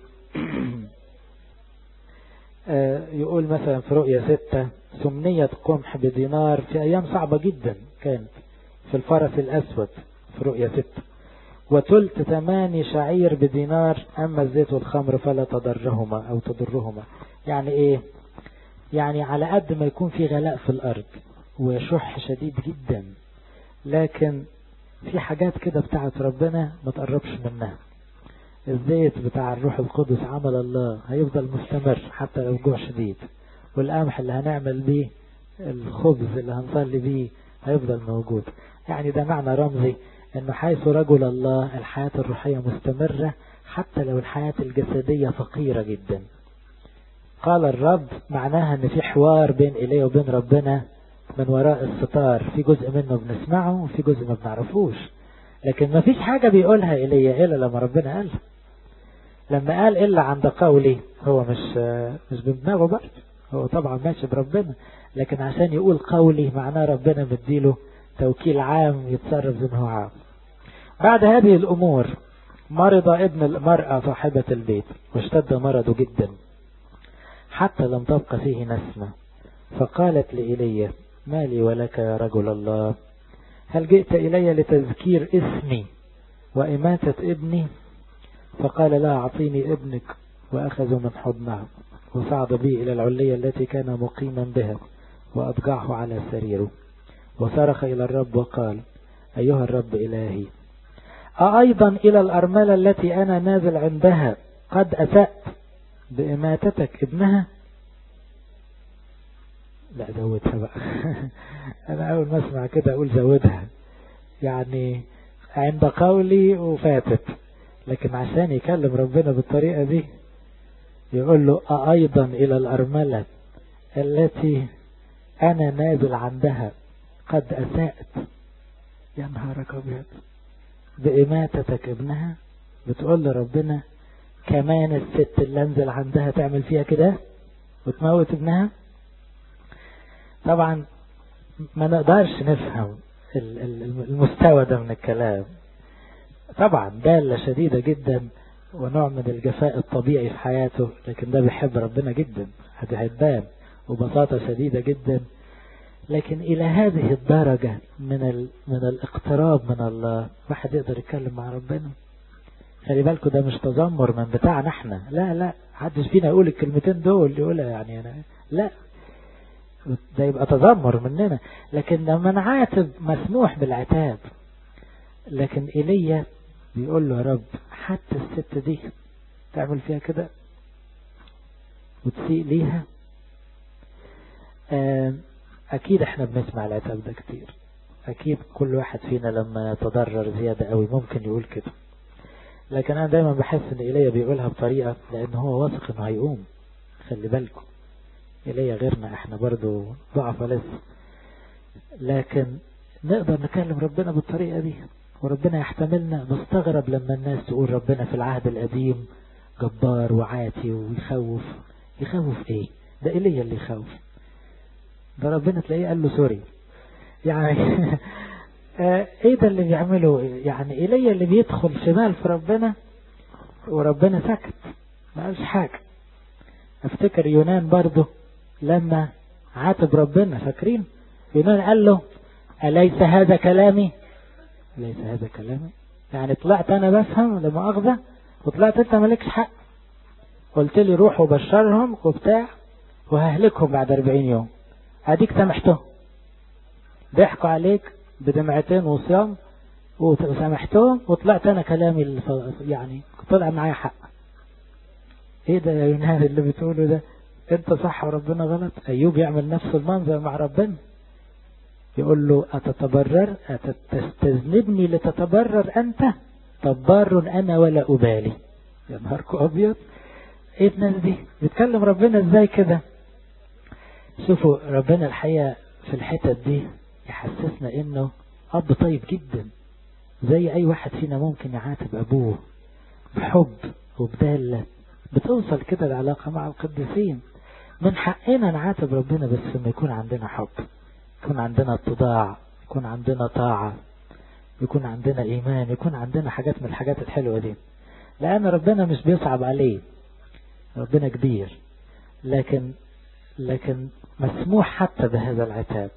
يقول مثلا في رؤيا 6 سمنية قمح بدينار في ايام صعبة جدا كانت في الفرس الاسود في رؤيا 6، وتلت 8 شعير بدينار، اما الزيت والخمر فلا تضرهما او تضرهما. يعني ايه؟ يعني على قد ما يكون في غلاء في الارض وشح شديد جدا، لكن في حاجات كده بتاعت ربنا ما تقربش منها. الزيت بتاع الروح القدس عمل الله هيفضل مستمر حتى لو جوع شديد، والقمح اللي هنعمل بيه الخبز اللي هنصلي بيه هيفضل موجود. يعني ده معنى رمزي انه حيث رجل الله الحياة الروحية مستمرة حتى لو الحياة الجسدية فقيرة جدا. قال الرب معناها ان في حوار بين إليه وبين ربنا من وراء الستار، في جزء منه بنسمعه وفي جزء ما بنعرفوش، لكن ما فيش حاجة بيقولها إليه إلا لما ربنا قالها. لما قال إلا عند قولي، هو مش بدماغه برضه، هو طبعا ماشي بربنا، لكن عشان يقول قولي معناه ربنا مديله توكيل عام يتصرف زي ما هو عاوز. بعد هذه الأمور مرض ابن المرأة صاحبة البيت واشتد مرضه جدا حتى لم تبقى فيه نسمة، فقالت لإيليا ما لي ولك يا رجل الله؟ هل جئت إلي لتذكير اسمي وإماتة ابني؟ فقال لا أعطيني ابنك، وأخذوا من حضنه وصعد بي إلى العلية التي كان مقيما بها وأضجعه على سريره، وصرخ إلى الرب وقال أيها الرب إلهي، أيضا إلى الأرملة التي أنا نازل عندها قد أسأت بإماتتك ابنها؟ لا زودها بقى. أنا أول ما أسمع كده أقول زودها، يعني عند قولي وفاتت، لكن عشان يكلم ربنا بالطريقة دي يقول له أيضا إلى الأرملة التي أنا نازل عندها قد أسأت. يا نهارك أبيض، بإماتتك ابنها؟ بتقول لربنا كمان الست اللي انزل عندها تعمل فيها كده وتموت ابنها؟ طبعا ما نقدرش نفهم المستوى ده من الكلام. طبعا دالة شديدة جدا ونوع من الجفاء الطبيعي في حياته، لكن ده بيحب ربنا جدا، هتبان، وبساطة شديدة جدا. لكن إلى هذه الدرجة من الاقتراب من الله واحد يقدر يتكلم مع ربنا؟ خلي بالكوا ده مش تذمر من بتاعنا احنا، لا حدش فينا يقول الكلمتين دول يقولها يعني أنا لا، ده يبقى تذمر مننا. لكن لما نعاتب مسموح بالعتاب. لكن إيليا بيقول له يا رب حتى الست دي تعمل فيها كده وتسيء ليها. أكيد احنا بنسمع العتاب ده كتير. أكيد كل واحد فينا لما يتضرر زيادة قوي ممكن يقول كده. لكن أنا دايما بحس إن إيليا بيقولها بطريقة لأن هو واثق إنه هيقوم. خلي بالكم إيليا غيرنا، احنا برضو ضعف لسه، لكن نقدر نكلم ربنا بالطريقة دي وربنا يحتملنا. بستغرب لما الناس تقول ربنا في العهد القديم جبار وعاتي ويخوف. يخوف ايه؟ ده إيليا اللي يخوف. ده ربنا تلاقيه قال له سوري يعني ايه ده اللي بيعمله؟ يعني إيليا اللي بيدخل شمال في ربنا وربنا سكت ما قالش حاجة. افتكر يونان برضه لما عاتب ربنا، فاكرين يونان قال له أليس هذا كلامي؟ ليس هذا كلامي، يعني طلعت أنا بفهم لما أخذه وطلعت أنت مالكش حق. قلت لي روح وبشرهم وبتاع وههلكهم بعد 40 يوم، أديك سامحتهم. ضحكوا عليك بدمعتين وصيام وسامحتهم وطلعت أنا كلامي يعني طلع معايا حق. ايه ده يا يونان اللي بتقوله ده؟ انت صح وربنا غلط. ايوب يعمل نفس المنظر مع ربنا، يقول له أتتبرر أتستذنبني لتتبرر أنت؟ طبار أنا ولا أبالي. يا نهاركو أبيض، ايه الناس دي بتكلم ربنا ازاي كده؟ شوفوا ربنا الحقيقة في الحتة دي يحسسنا انه اب طيب جدا، زي اي واحد فينا ممكن يعاتب ابوه بحب وبدالة. بتوصل كده العلاقة مع القديسين. من حقنا نعاتب ربنا بس لما يكون عندنا حب، يكون عندنا اتضاع، يكون عندنا طاعة، يكون عندنا ايمان، يكون عندنا حاجات من الحاجات الحلوة دي. لان ربنا مش بيصعب عليه، ربنا كبير، لكن مسموح حتى بهذا العتاب.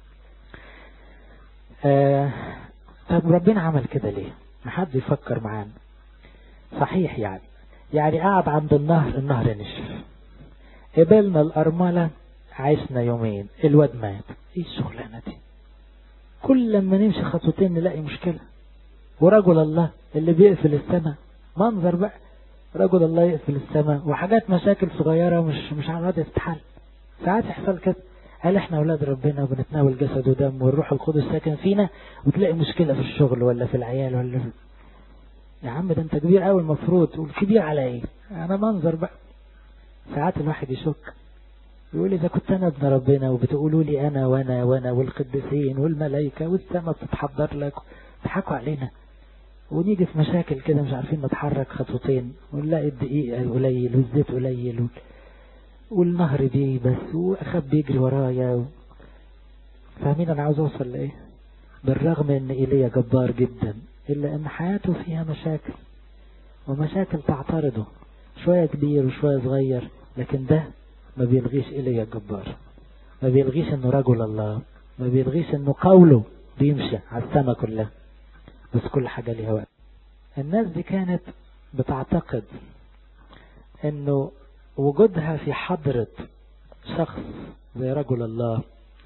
طب ربنا عمل كده ليه؟ ما حد يفكر معانا. صحيح يعني قاعد عند النهر نشف، قبلنا الأرملة عشنا يومين، الواد مات. ايه الشغلانة دي؟ كل لما نمشي خطوتين نلاقي مشكلة. ورجل الله اللي بيقفل السماء، منظر بقى رجل الله يقفل السماء وحاجات مشاكل صغيرة مش راضية تتحل. ساعات يحصل كده. قال احنا اولاد ربنا وبنتناول جسد ودم والروح القدس ساكن فينا، وتلاقي مشكلة في الشغل ولا في العيال ولا في... يا عم ده انت كبير قوي، المفروض تقول كبير على ايه؟ انا منظر بقى. ساعات الواحد يشك، يقول اذا كنت انا ابن ربنا وبتقولوا لي انا وانا والقديسين والملائكة والسماء بتتحضر لك، تضحكوا علينا ونيجي في مشاكل كده مش عارفين نتحرك خطوتين ونلاقي الدقيق قليل والزيت قليل والنهر دي بس واخب بيجري ورايا فاهمين انا عاوز اوصل لايه؟ بالرغم ان ايليا جبار جدا الا ان حياته فيها مشاكل، ومشاكل تعترضه، شوية كبير وشوية صغير. لكن ده ما بيلغيش ايليا الجبار، ما بيلغيش انه رجل الله، ما بيلغيش انه قوله بيمشي على السماء كلها. بس كل حاجة ليها وقت. الناس دي كانت بتعتقد انه وجودها في حضرة شخص زي رجل الله،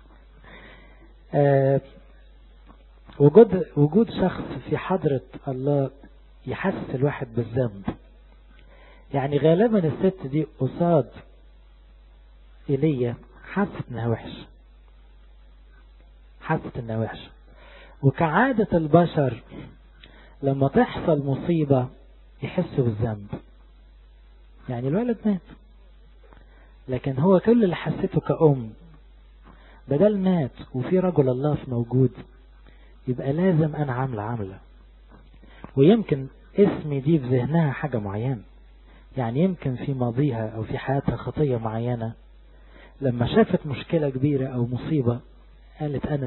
وجود شخص في حضرة الله يحسس الواحد بالذنب. يعني غالبا الست دي قصاد إيليا حست انها وحش، وكعادة البشر لما تحصل مصيبة يحسوا بالذنب. يعني الولد مات، لكن هو كل اللي حسيته كأم بدل مات وفي رجل الله في موجود، يبقى لازم أنا عاملة. ويمكن اسمي دي في ذهنها حاجة معينة، يعني يمكن في ماضيها أو في حياتها خطية معينة، لما شافت مشكلة كبيرة أو مصيبة قالت أنا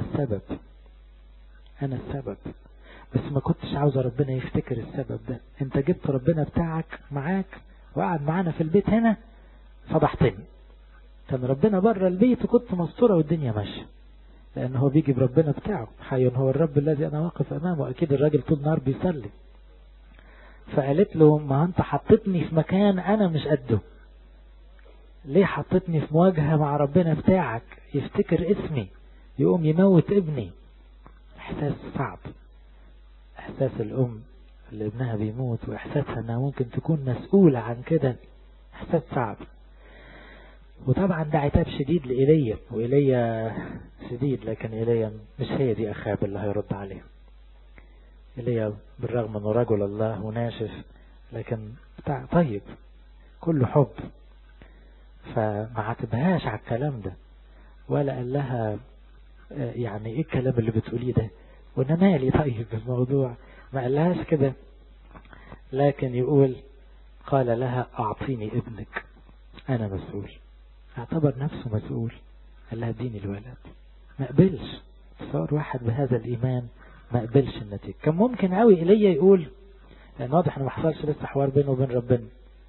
السبب. بس ما كنتش عاوزة ربنا يفتكر السبب ده. انت جبت ربنا بتاعك معاك وقعد معانا في البيت هنا فضحتني. كان ربنا بره البيت وكنت مستورة والدنيا ماشية، لأنه هو بيجي بربنا بتاعه. حي هو الرب الذي أنا واقف أمامه. أكيد الراجل طول النهار بيصلي. فقالت له ما أنت حطتني في مكان أنا مش قده. ليه حطتني في مواجهة مع ربنا بتاعك؟ يفتكر اسمي يقوم يموت ابني. احساس صعب، احساس الام اللي ابنها بيموت واحساسها انها ممكن تكون مسؤولة عن كده، احساس صعب. وطبعا ده عتاب شديد لإيليا، وإيليا شديد، لكن إيليا مش هي دي أخاب اللي هيرد عليه. إيليا بالرغم انه رجل الله وناشف، لكن طيب كله حب، فما عاتبهاش على الكلام ده، ولا قال لها يعني ايه الكلام اللي بتقوليه ده وانا مالي طيب بالموضوع، ما قالهاش كده. لكن يقول قال لها اعطيني ابنك انا مسؤول، اعتبر نفسه مسؤول، قال لها اديني الولد. ما قبلش، صار واحد بهذا الايمان ما قبلش النتيجة. كان ممكن قوي ايليا يقول، لان واضح انه ما حصلش لسه حوار بينه وبين ربنا،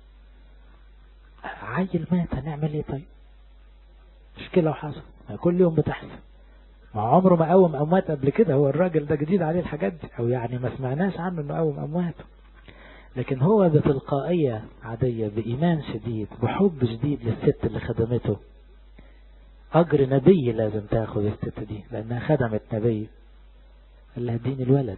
عيل مات هنعمل ايه طيب، مشكلة وحصل، كل يوم بتحصل، ما عمره ما قوم اموات قبل كده، هو الراجل ده جديد عليه الحاجات دي، او يعني ما سمعناش عنه انه قوم اموات. لكن هو بتلقائية عادية، بإيمان شديد، بحب شديد للست اللي خدمته. أجر نبي لازم تاخد الست دي لأنها خدمت نبي، اللي هدين الولد.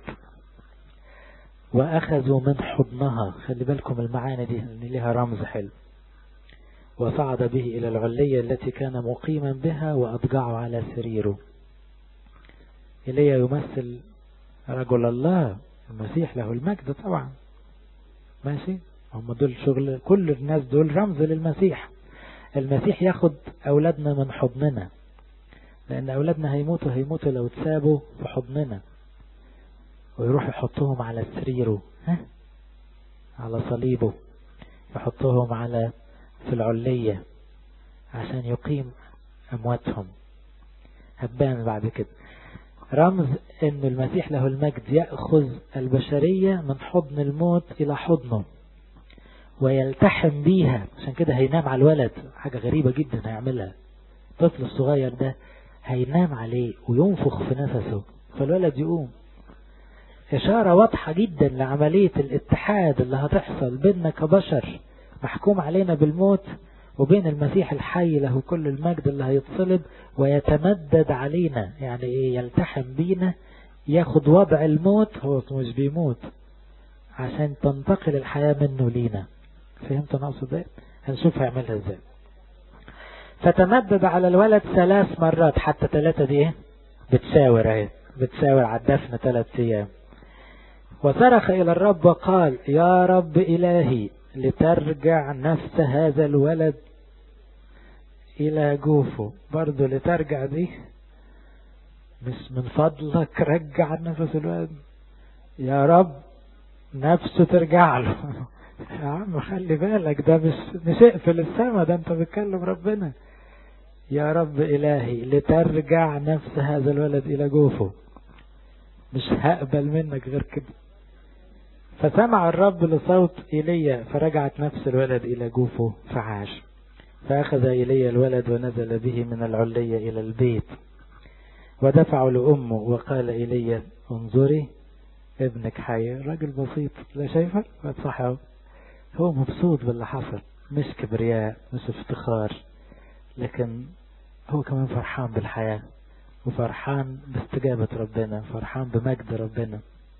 وأخذوا من حضنها، خلي بالكم المعاني دي لأن لها رمز حلو. وصعد به إلى العلية التي كان مقيما بها وأضجعوا على سريره. إليه يمثل رجل الله المسيح له المجد طبعا، ماشي، هم دول شغل كل الناس، دول رمز للمسيح. المسيح ياخد أولادنا من حضننا، لأن أولادنا هيموتوا لو تسابوا في حضننا، ويروح يحطهم على سريره، على صليبه، يحطهم في العلية عشان يقيم أمواتهم. هبان بعد كده رمز أن المسيح له المجد يأخذ البشرية من حضن الموت إلى حضنه ويلتحم بيها. عشان كده هينام على الولد، حاجة غريبة جدا هيعملها الطفل الصغير ده، هينام عليه وينفخ في نفسه فالولد يقوم. إشارة واضحة جدا لعملية الاتحاد اللي هتحصل بيننا كبشر محكوم علينا بالموت، وبين المسيح الحي له كل المجد اللي هيتصلب ويتمدد علينا. يعني ايه؟ يلتحم بينا، ياخد وضع الموت، هو مش بيموت، عشان تنتقل الحياة منه لينا. فهمت انا اقصد ايه؟ هنشوف هيعملها ازاي. فتمدد على الولد 3 مرات، حتى 3 دي ايه؟ بتساور اهي، بتساور على الدفن 3 ايام. وصرخ الى الرب وقال يا رب الهي لترجع نفس هذا الولد الى جوفه. برضو لترجع دي مش من فضلك رجع نفس الولد، يا رب نفسه ترجع له. يا عم خلي بالك، ده مش اقفل السما، ده انت بتكلم ربنا. يا رب الهي لترجع نفس هذا الولد الى جوفه، مش هقبل منك غير كده. فسمع الرب لصوت ايليا فرجعت نفس الولد الى جوفه فعاش. فأخذ إيليا الولد ونزل به من العلية إلى البيت ودفعوا لأمه. وقال إيليا انظري ابنك حي. راجل بسيط، لا شايفة صح، هو مبسوط باللي حصل، مش كبرياء مش افتخار، لكن هو كمان فرحان بالحياة وفرحان باستجابة ربنا، فرحان بمجد ربنا.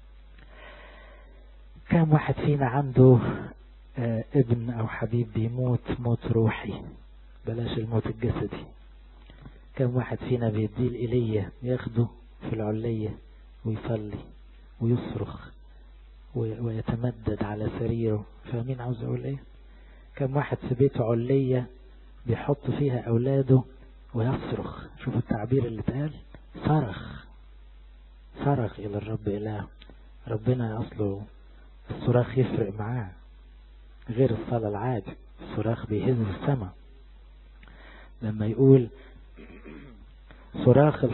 كم واحد فينا عنده ابن أو حبيب بيموت موت روحي، بلاش الموت الجسدي. كم واحد فينا بيديه الإيليا ياخده في العلية ويصلي ويصرخ ويتمدد على سريره. فاهمين عاوز أقول إيه؟ كم واحد في بيته علية بيحط فيها أولاده ويصرخ. شوفوا التعبير اللي اتقال، صرخ إلى الرب إله. ربنا أصله الصراخ يفرق معاه غير الصلاة العادي، الصراخ بيهز السماء. لما يقول صراخ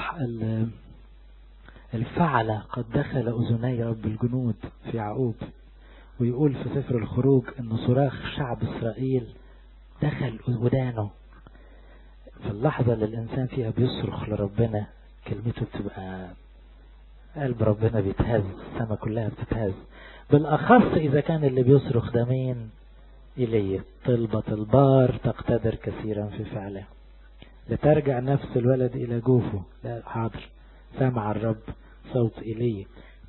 الفعلة قد دخل أذني رب الجنود في يعقوب، ويقول في سفر الخروج أن صراخ شعب إسرائيل دخل ودانه. في اللحظة اللي الإنسان فيها بيصرخ لربنا كلمته بتبقى قلب ربنا بيتهز، السماء كلها بتتهز. بالأخص إذا كان اللي بيصرخ ده مين؟ إلي طلبة البار تقتدر كثيرا في فعله، لترجع نفس الولد إلى جوفه. لا حاضر، سمع الرب صوت إلي.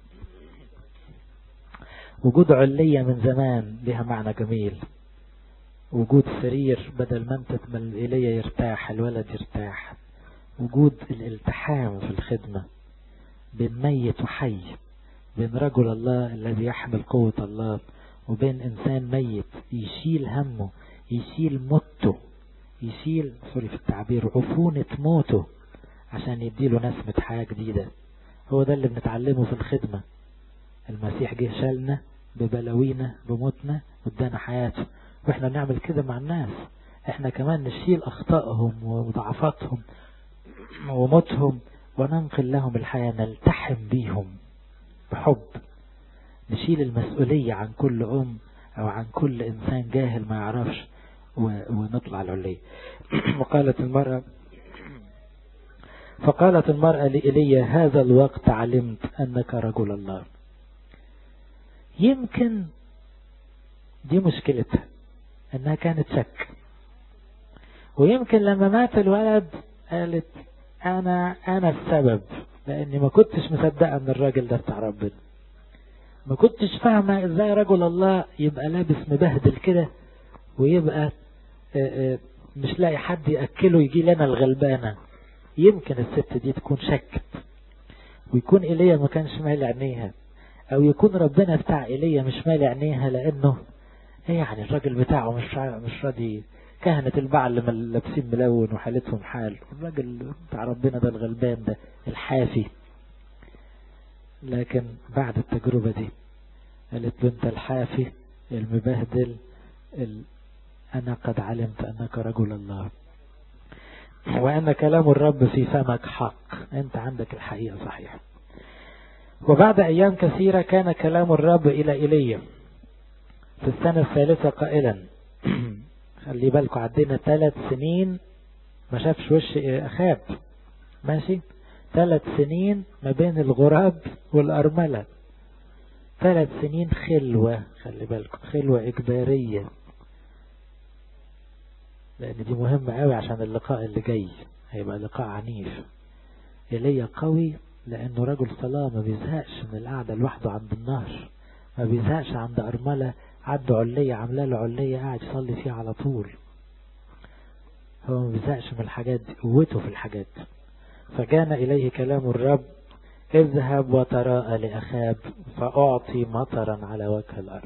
وجود علية من زمان لها معنى جميل. وجود سرير بدل ما انت من إلي يرتاح الولد يرتاح. وجود الالتحام في الخدمة بين ميت وحي، بين رجل الله الذي يحمل قوة الله وبين إنسان ميت يشيل همه، يشيل موته، يشيل سوري في التعبير عفونة موته عشان يديله نسمة حياة جديدة. هو ده اللي بنتعلمه في الخدمة. المسيح جه شالنا ببلاوينا بموتنا وادانا حياته، واحنا نعمل كده مع الناس. احنا كمان نشيل اخطائهم وضعفاتهم وموتهم وننقل لهم الحياة، نلتحم بيهم بحب، نشيل المسؤولية عن كل أم أو عن كل إنسان جاهل ما يعرفش ونطلع العلية. فقالت المرأة لإيليا هذا الوقت علمت أنك رجل الله. يمكن دي مشكلتها أنها كانت شك، ويمكن لما مات الولد قالت أنا السبب، لأني ما كنتش مصدقة أن الراجل ده بتاع ربنا، ما كنتش فاهمة إزاي رجل الله يبقى لابس مبهدل كده ويبقى مش لاقي حد يأكله يجي لنا الغلبانة. يمكن الست دي تكون شكت، ويكون إيليا ما كانش مالي عينيها، أو يكون ربنا بتاع إيليا مش مالي عينيها، لأنه يعني الراجل بتاعه مش راضي. كهنة البعل لابسين ملون وحالتهم حال، الراجل بتاع ربنا ده الغلبان ده الحافي. لكن بعد التجربة دي قالت بنت الحافي المبهدل أنا قد علمت أنك رجل الله وأن كلام الرب في فمك حق. أنت عندك الحقيقة صحيح. وبعد أيام كثيرة كان كلام الرب إلى إيليا في السنة الثالثة قائلا خلي بالكم عدينا 3 سنين ما شافش وش أخاب، ماشي، 3 سنين ما بين الغراب والأرملة، 3 سنين خلوة، خلي بالكم خلوة إجبارية، لأن دي مهمة قوي عشان اللقاء اللي جاي هيبقى لقاء عنيف. إيليا قوي لأنه رجل صلاة، ما بيزهقش من القعدة لوحده عند النهر، ما بيزهقش عند أرملة عنده علية عامله له علية قاعد يصلي فيها على طول. هو ما بيزهقش من الحاجات دي، قوته في الحاجات دي. فكان إليه كلام الرب اذهب وتراءى لأخاب فأعطي مطرا على وجه الأرض.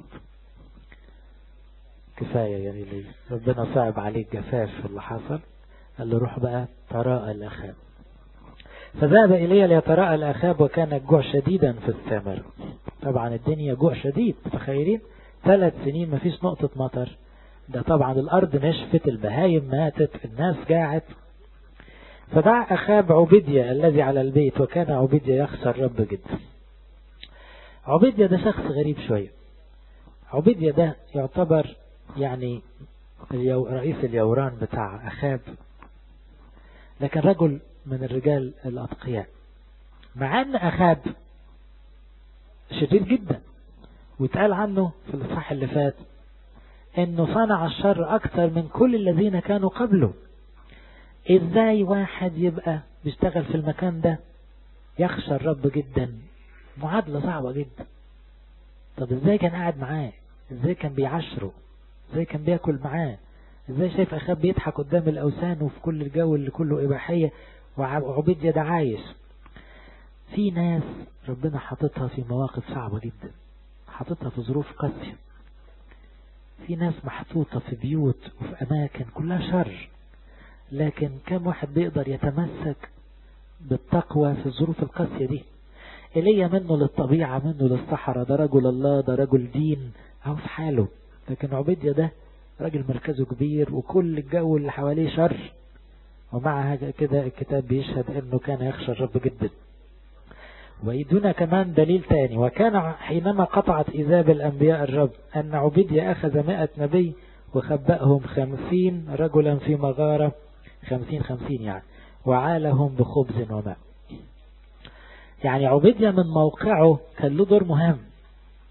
كفاية يا إلي، ربنا صعب عليك جفاف في اللي حصل، قال له روح بقى تراءى لأخاب. فذهب إلي ليتراءى لأخاب وكان الجوع شديدا في الثمر. طبعا الدنيا جوع شديد، تخيلين 3 سنين ما فيش نقطة مطر، ده طبعا الأرض نشفت، البهايم ماتت، الناس جاعت. فدعا أخاب عبيديا الذي على البيت، وكان عبيديا يخشى الرب جدا. عبيديا ده شخص غريب شوية. عبيديا ده يعتبر يعني رئيس اليوران بتاع أخاب، لكن رجل من الرجال الأتقياء، مع أن أخاب شديد جدا، ويتقال عنه في الإصحاح اللي فات أنه صنع الشر أكثر من كل الذين كانوا قبله. إزاي واحد يبقى بيشتغل في المكان ده يخشى الرب جدا؟ معادلة صعبة جدا. طب إزاي كان قاعد معاه؟ إزاي كان بيعشره؟ إزاي كان بيأكل معاه؟ إزاي شايف أخاب بيضحك قدام الأوثان وفي كل الجو اللي كله إباحية وعبيديا ده عايش؟ في ناس ربنا حاططها في مواقف صعبة جدا، حاططها في ظروف قاسية. في ناس محطوطة في بيوت وفي أماكن كلها شر، لكن كم واحد بيقدر يتمسك بالتقوى في الظروف القاسية دي؟ إيليا منه للطبيعة، منه للصحراء، ده رجل الله، ده رجل دين أو في حاله. لكن عبيديا ده راجل مركزه كبير وكل الجو اللي حواليه شر، ومع كده الكتاب بيشهد أنه كان يخشى الرب جدا. ويدونا كمان دليل تاني، وكان حينما قطعت إيزابل أنبياء الرب أن عبيديا أخذ 100 نبي وخبأهم 50 رجلا في مغارة، 50 يعني، وعالهم بخبز وماء. يعني عبيديا من موقعه كان له دور مهم.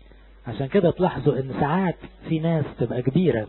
عشان كده تلاحظوا ان ساعات في ناس تبقى كبيرة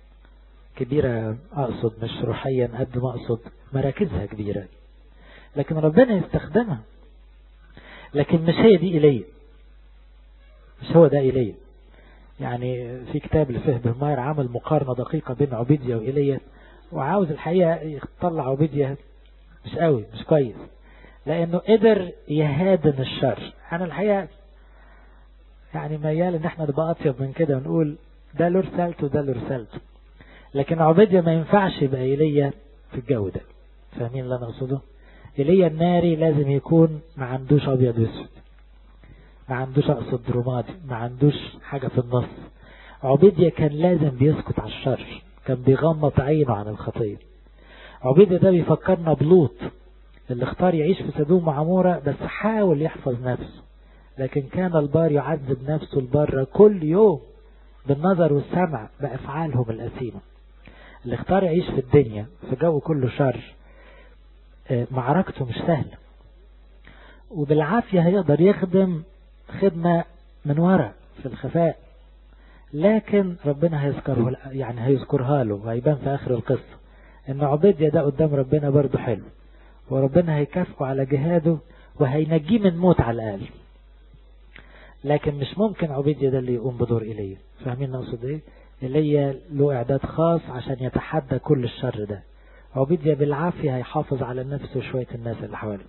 اقصد مش روحيا قد ما اقصد مراكزها كبيرة، لكن ربنا يستخدمها، لكن مش هي دي إيليا، مش هو ده إيليا. يعني في كتاب لفهم ماير عمل مقارنة دقيقة بين عبيديا وإيليا، وعاوز الحقيقة يطلع عبيديا مش قوي، مش كويس، لأنه قدر يهادن الشر. أنا الحقيقة يعني ميال إن احنا نبقى أطيب من كده ونقول ده له رسالته وده له رسالته، لكن عبيديا ما ينفعش يبقى إيليا في الجو ده. فاهمين اللي أنا أقصده؟ إيليا الناري لازم يكون ما عندوش أبيض واسود، ما عندوش أقصد رمادي، ما عندوش حاجة في النص. عبيديا كان لازم بيسكت على الشر، كان بيغمض عينه عن الخطية. عبيديا ده بيفكرنا بلوط اللي اختار يعيش في سدوم وعمورة، بس حاول يحفظ نفسه، لكن كان البار يعذب نفسه البر كل يوم بالنظر والسمع بأفعالهم الأثيمة. اللي اختار يعيش في الدنيا في جو كله شر معركته مش سهلة، وبالعافية هيقدر يخدم خدمة من وراء في الخفاء، لكن ربنا هيذكرها له، وهيبان في آخر القصة ان عبيديا ده قدام ربنا برضو حلو، وربنا هيكافئه على جهاده وهينجيه من موت على الأقل. لكن مش ممكن عبيديا ده اللي يقوم بدور إيليا. فاهمين نقصد ايه؟ إيليا له إعداد خاص عشان يتحدى كل الشر ده. عبيديا بالعافية هيحافظ على نفسه وشوية الناس اللي حواليه.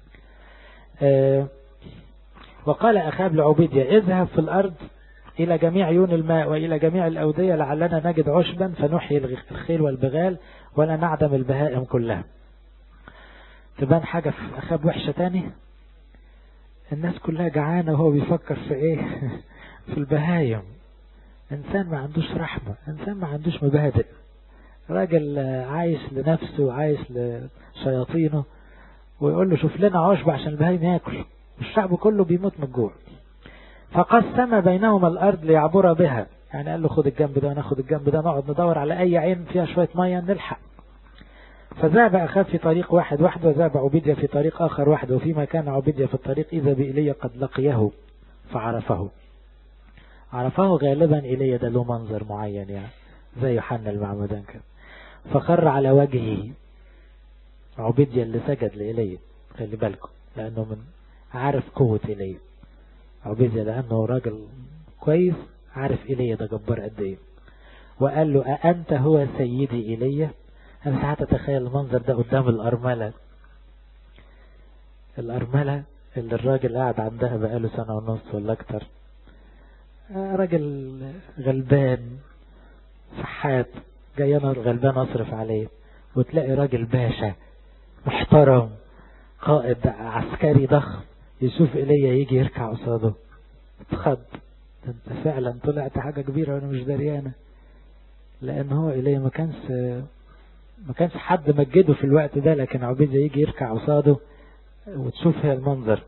وقال أخاب لعبيديا اذهب في الأرض إلى جميع عيون الماء وإلى جميع الأودية لعلنا نجد عشبا فنحيي الخيل والبغال ولا نعدم البهائم كلها. تبان حاجة في أخاب وحشة تاني، الناس كلها جعانة وهو بيفكر في ايه؟ في البهايم. انسان ما عندوش رحمة، انسان ما عندوش مبادئ، راجل عايش لنفسه وعايش لشياطينه، ويقول له شوف لنا عشب عشان البهايم ياكل، والشعب كله بيموت من الجوع. فقسم بينهما الارض ليعبر بها، يعني قال له خد الجنب ده وناخد الجنب ده، نقعد ندور على اي عين فيها شوية مية نلحق. فذهب أخاب في طريق واحد وحده، وذهب عبيديا في طريق آخر وحده، وفيما كان عبيديا في الطريق إذا بإيليا قد لقيه فعرفه. عرفه غالبا إيليا ده له منظر معين، يعني زي يوحنا المعمدان كده، فخر على وجهه. عبيديا اللي سجد لإيليا، خلي بالكم، لأنه من عارف قوة إيليا. عبيديا لأنه راجل كويس، عارف إيليا ده جبار قد إيه، وقال له أأنت هو سيدي إيليا؟ أنا ساعات أتخيل المنظر ده قدام الأرملة اللي الراجل قاعد عندها بقاله سنة ونص ولا أكتر، راجل غلبان صحات، جاي أنا غلبان أصرف عليه، وتلاقي راجل باشا محترم قائد عسكري ضخم يشوف إيليا يجي يركع قصاده، اتخض، انت فعلا طلعت حاجة كبيرة وانا مش دريانة، لأن هو إيليا ما كانش حد مجده في الوقت ده، لكن عبيديا يجي يركع قصاده وتشوف هي المنظر.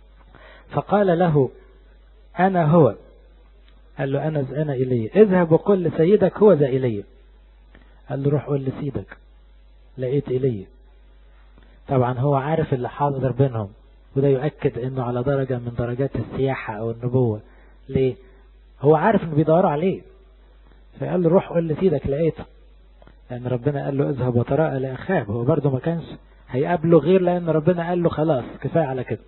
فقال له أنا هو، قال له أنا إيليا، اذهب وقل لسيدك هو ذا إيليا. قال له روح قل لسيدك لقيت إيليا. طبعا هو عارف اللي حاضر بينهم، وده يؤكد انه على درجة من درجات السياحة او النبوة. ليه؟ هو عارف انه بيدوروا عليه، فقال له روح قل لسيدك لقيته، لأن ربنا قال له اذهب وتراءى لأخاب. هو برضه ما كانش هيقابله غير لأن ربنا قال له خلاص كفاية على كده.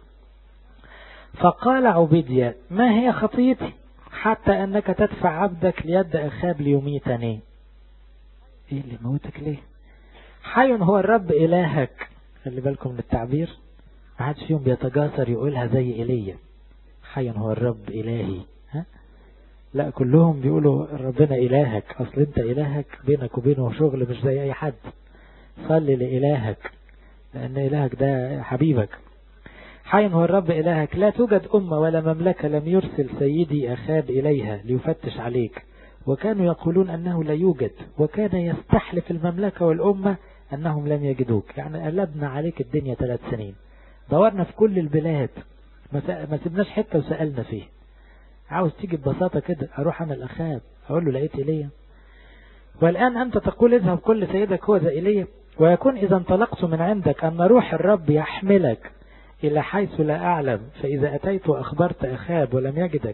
فقال عبيديا ما هي خطيتي حتى أنك تدفع عبدك ليد أخاب ليميتني؟ إيه اللي موتك ليه؟ حي هو الرب إلهك. خلي بالكم من التعبير، ما حدش فيهم بيتجاسر يقولها زي إيليا حي هو الرب إلهي، ها؟ لا كلهم بيقولوا ربنا إلهك. أصل أنت إلهك بينك وبينه شغل مش زي أي حد. صلي لإلهك لأن إلهك ده حبيبك. حي هو الرب إلهك لا توجد أمة ولا مملكة لم يرسل سيدي أخاب إليها ليفتش عليك، وكانوا يقولون أنه لا يوجد، وكان يستحلف المملكة والأمة أنهم لم يجدوك. يعني قلبنا عليك الدنيا 3 سنين، دورنا في كل البلاد، ما سبناش حتة وسألنا فيه. عاوز تيجي ببساطة كده أروح أنا الأخاب أقول له لقيت إيليا؟ والآن أنت تقول اذهب كل سيدك هو ذا إيليا، ويكون إذا انطلقت من عندك أن روح الرب يحملك إلى حيث لا أعلم، فإذا أتيت وأخبرت أخاب ولم يجدك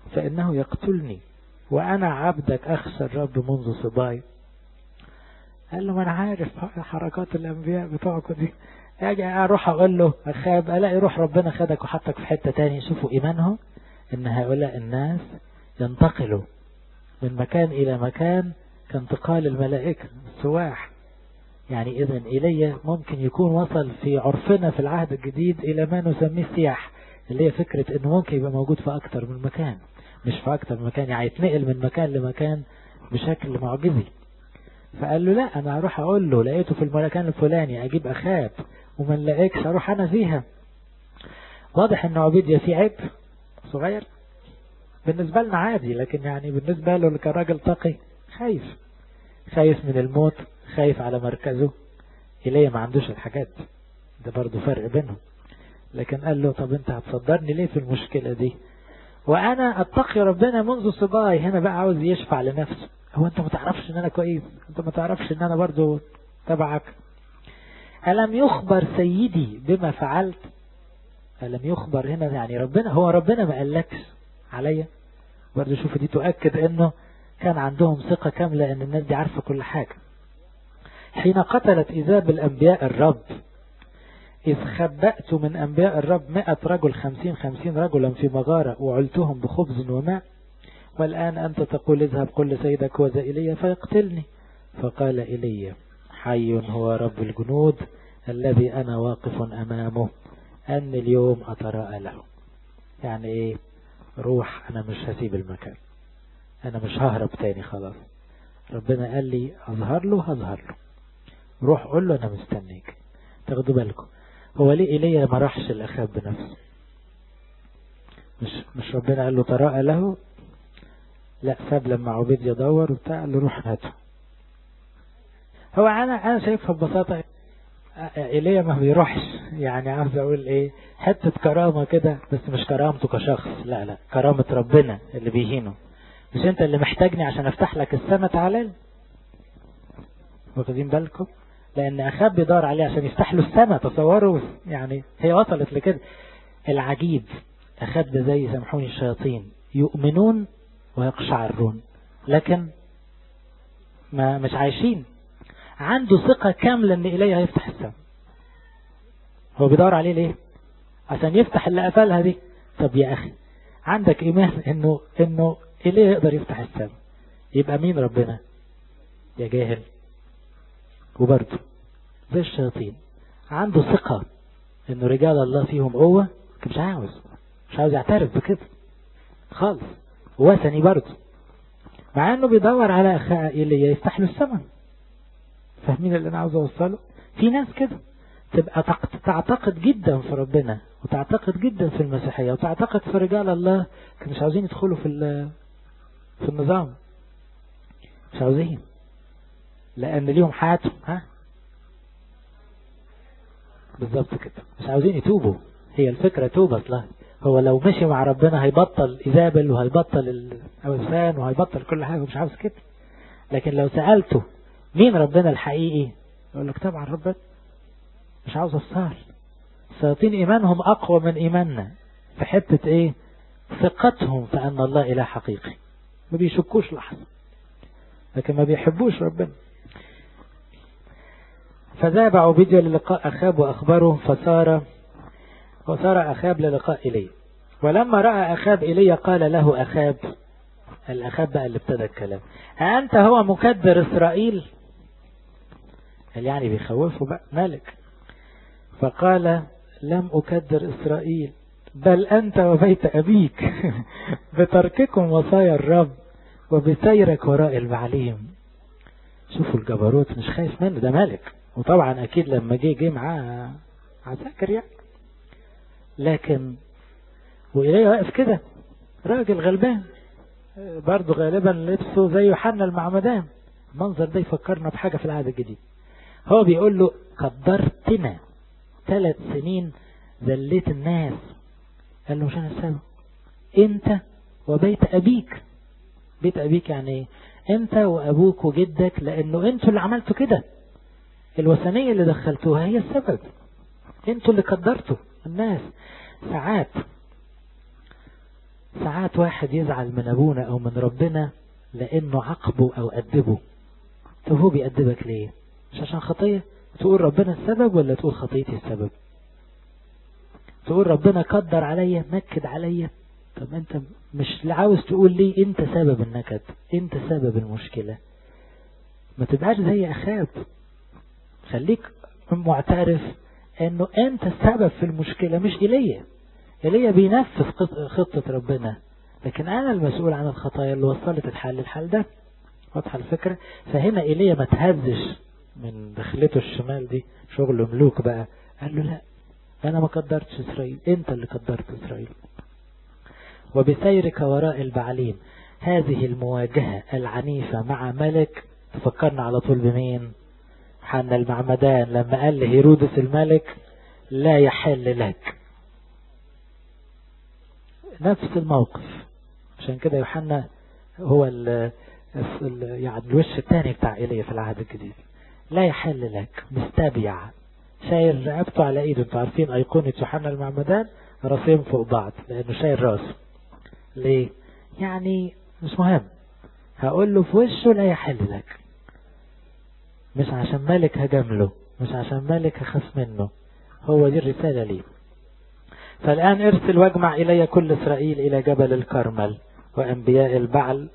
فإنه يقتلني وأنا عبدك أخشى الرب منذ صباي. قال له ما أنا عارف حركات الأنبياء بتوعكم دي، أجي أروح أقول له أخاب ألاقي روح ربنا خدك وحطك في حتة تاني. شوفوا إيمانهم إن هؤلاء الناس ينتقلوا من مكان إلى مكان كانتقال الملائكة السواح. يعني إذن إيليا ممكن يكون وصل في عرفنا في العهد الجديد إلى ما نسميه سياح، اللي هي فكرة إنه ممكن يبقى موجود في أكتر من مكان، مش في أكتر من مكان، يعني يتنقل من مكان لمكان بشكل معجزي. فقال له لا، أنا هروح أقول له لقيته في المكان الفلاني أجيب أخاب، وما نلاقيكش أروح أنا فيها. واضح إن عبيديا فيه عيب صغير بالنسبة لنا عادي، لكن يعني بالنسبة له كراجل تقي خايف من الموت، خايف على مركزه. إليه ما عندوش الحاجات ده، برضو فرق بينهم. لكن قال له طب انت هتصدرني ليه في المشكلة دي وانا اتقي ربنا منذ صباي؟ هنا بقى عاوز يشفع لنفسه. هو انت ما تعرفش ان انا كويس؟ انت ما تعرفش ان انا برضو تبعك؟ ألم يخبر سيدي بما فعلت؟ ألم يخبر هنا يعني ربنا ما قالكش عليا؟ برضو شوف دي تؤكد انه كان عندهم ثقة كاملة ان الناس دي عارفة كل حاجة. حين قتلت إيزابل أنبياء الرب إذ خبأت من أنبياء الرب 100 رجل 50 رجلا في مغارة وعلتهم بخبز وماء، والآن أنت تقول اذهب قل لسيدك وذا إلي فيقتلني. فقال إلي حي هو رب الجنود الذي أنا واقف أمامه أن اليوم أتراءى له. يعني إيه؟ روح، أنا مش هسيب المكان، أنا مش ههرب تاني خلاص. ربنا قال لي هظهر له، روح قل له أنا مستنيك. تاخدوا بالكم هو ليه إيليا ما راحش الأخاب بنفسه؟ مش ربنا قال له تراءى له؟ لا، ساب لما عبيد يدور وبتاع قال له روح هاته. هو أنا شايفها ببساطة إيليا ما بيروحش، يعني عاوز أقول إيه، حتة كرامة كده، بس مش كرامته كشخص، لا كرامة ربنا اللي بيهينه. مش أنت اللي محتاجني عشان أفتح لك السماء؟ تعالى. واخدين بالكم؟ لأن أخاب بيدور عليه عشان يفتح له السماء. تصوروا يعني هي وصلت لكده. العجيب أخاب ده زي سامحوني الشياطين، يؤمنون ويقشعرون لكن ما مش عايشين. عنده ثقة كاملة ان إليه هيفتح السماء. هو بيدور عليه ليه؟ عشان يفتح اللي قفلها دي. طب يا أخي عندك إيمان إنه إليه يقدر يفتح السماء، يبقى مين ربنا؟ يا جاهل. وبرضه زي الشياطين عنده ثقة إنه رجال الله فيهم قوة، مش عاوز يعترف بكده خالص. وثني برضه، مع إنه بيدور على أخاء إليه يفتح له السماء. فاهمين اللي أنا عاوز أوصله؟ في ناس كده تبقى تعتقد جدا في ربنا، وتعتقد جدا في المسيحية، وتعتقد في رجال الله، مش عاوزين يدخلوا في النظام، مش عاوزين، لأن ليهم حياتهم. بالظبط كده، مش عاوزين يتوبوا. هي الفكرة توبة أصلا. هو لو مشي مع ربنا هيبطل إيزابل وهيبطل الأوثان وهيبطل كل حاجة، مش عاوز كده. لكن لو سألته مين ربنا الحقيقي يقول لك طبعا ربنا. مش عاوز أفصال. الشياطين إيمانهم أقوى من إيماننا في حتة إيه؟ ثقتهم في أن الله إله حقيقي، ما بيشكوش لحظة، لكن ما بيحبوش ربنا. فذهب عبيديا للقاء أخاب وأخبره، فصار أخاب للقاء إليه. ولما رأى أخاب إليه قال له أخاب، الأخاب بقى اللي ابتدى الكلام، أنت هو مكدر إسرائيل؟ يعني بيخوفه بقى ملك. فقال لم أكدر إسرائيل، بل أنت وبيت أبيك بترككم وصايا الرب وبسيرك وراء البعليم. شوفوا الجبروت، مش خايف منه، ده ملك. وطبعا أكيد لما جه معاه عساكر يعني، لكن وإليه واقف كده راجل غلبان برضه، غالبا لبسه زي يوحنا المعمدان. المنظر ده يفكرنا بحاجة في العهد الجديد. هو بيقول له قدرتنا 3 سنين ذليت الناس. قال له مش أنا السبب، أنت وبيت أبيك. بيت أبيك يعني إيه؟ أنت وأبوك وجدك، لأنه أنتوا اللي عملتوا كده. الوثنية اللي دخلتوها هي السبب، أنتوا اللي قدرتوا الناس. ساعات ساعات واحد يزعل من أبونا أو من ربنا لأنه عاقبه أو أدبه. طب هو بيأدبك ليه؟ مش عشان خطية؟ تقول ربنا السبب ولا تقول خطيتي السبب؟ تقول ربنا قدر عليا نكد عليا؟ طب انت مش عاوز تقول لي انت سبب النكد، انت سبب المشكلة. ما تبقاش زي أخاب، خليك معترف انه انت السبب في المشكلة مش إيليا. إيليا بينفذ خطة ربنا، لكن انا المسؤول عن الخطايا اللي وصلت الحال ده. واضحة الفكرة؟ فهنا إيليا ما تهزش من دخلته الشمال دي، شغل ملوك بقى. قال له لا، انا ما قدرتش إسرائيل، انت اللي قدرت إسرائيل. وبسيرك وراء البعليم، هذه المواجهة العنيفة مع ملك تفكرنا على طول بمين؟ حنا المعمدان لما قال لهيرودس الملك لا يحل لك. نفس الموقف. عشان كده يوحنا هو يعني الوش الثاني بتاع إيليا في العهد الجديد. لا يحل لك، مستبيع، شايل رقبته على ايده. انتوا عارفين ايقونة يوحنا المعمدان راسين فوق بعض لانه شايل راسه. ليه؟ يعني مش مهم، هقول له في وشه لا يحل لك. مش عشان ملك هجمله، مش عشان ملك هخاف منه، هو دي الرسالة ليه. فالآن ارسل واجمع إلي كل إسرائيل إلى جبل الكرمل، وأنبياء البعل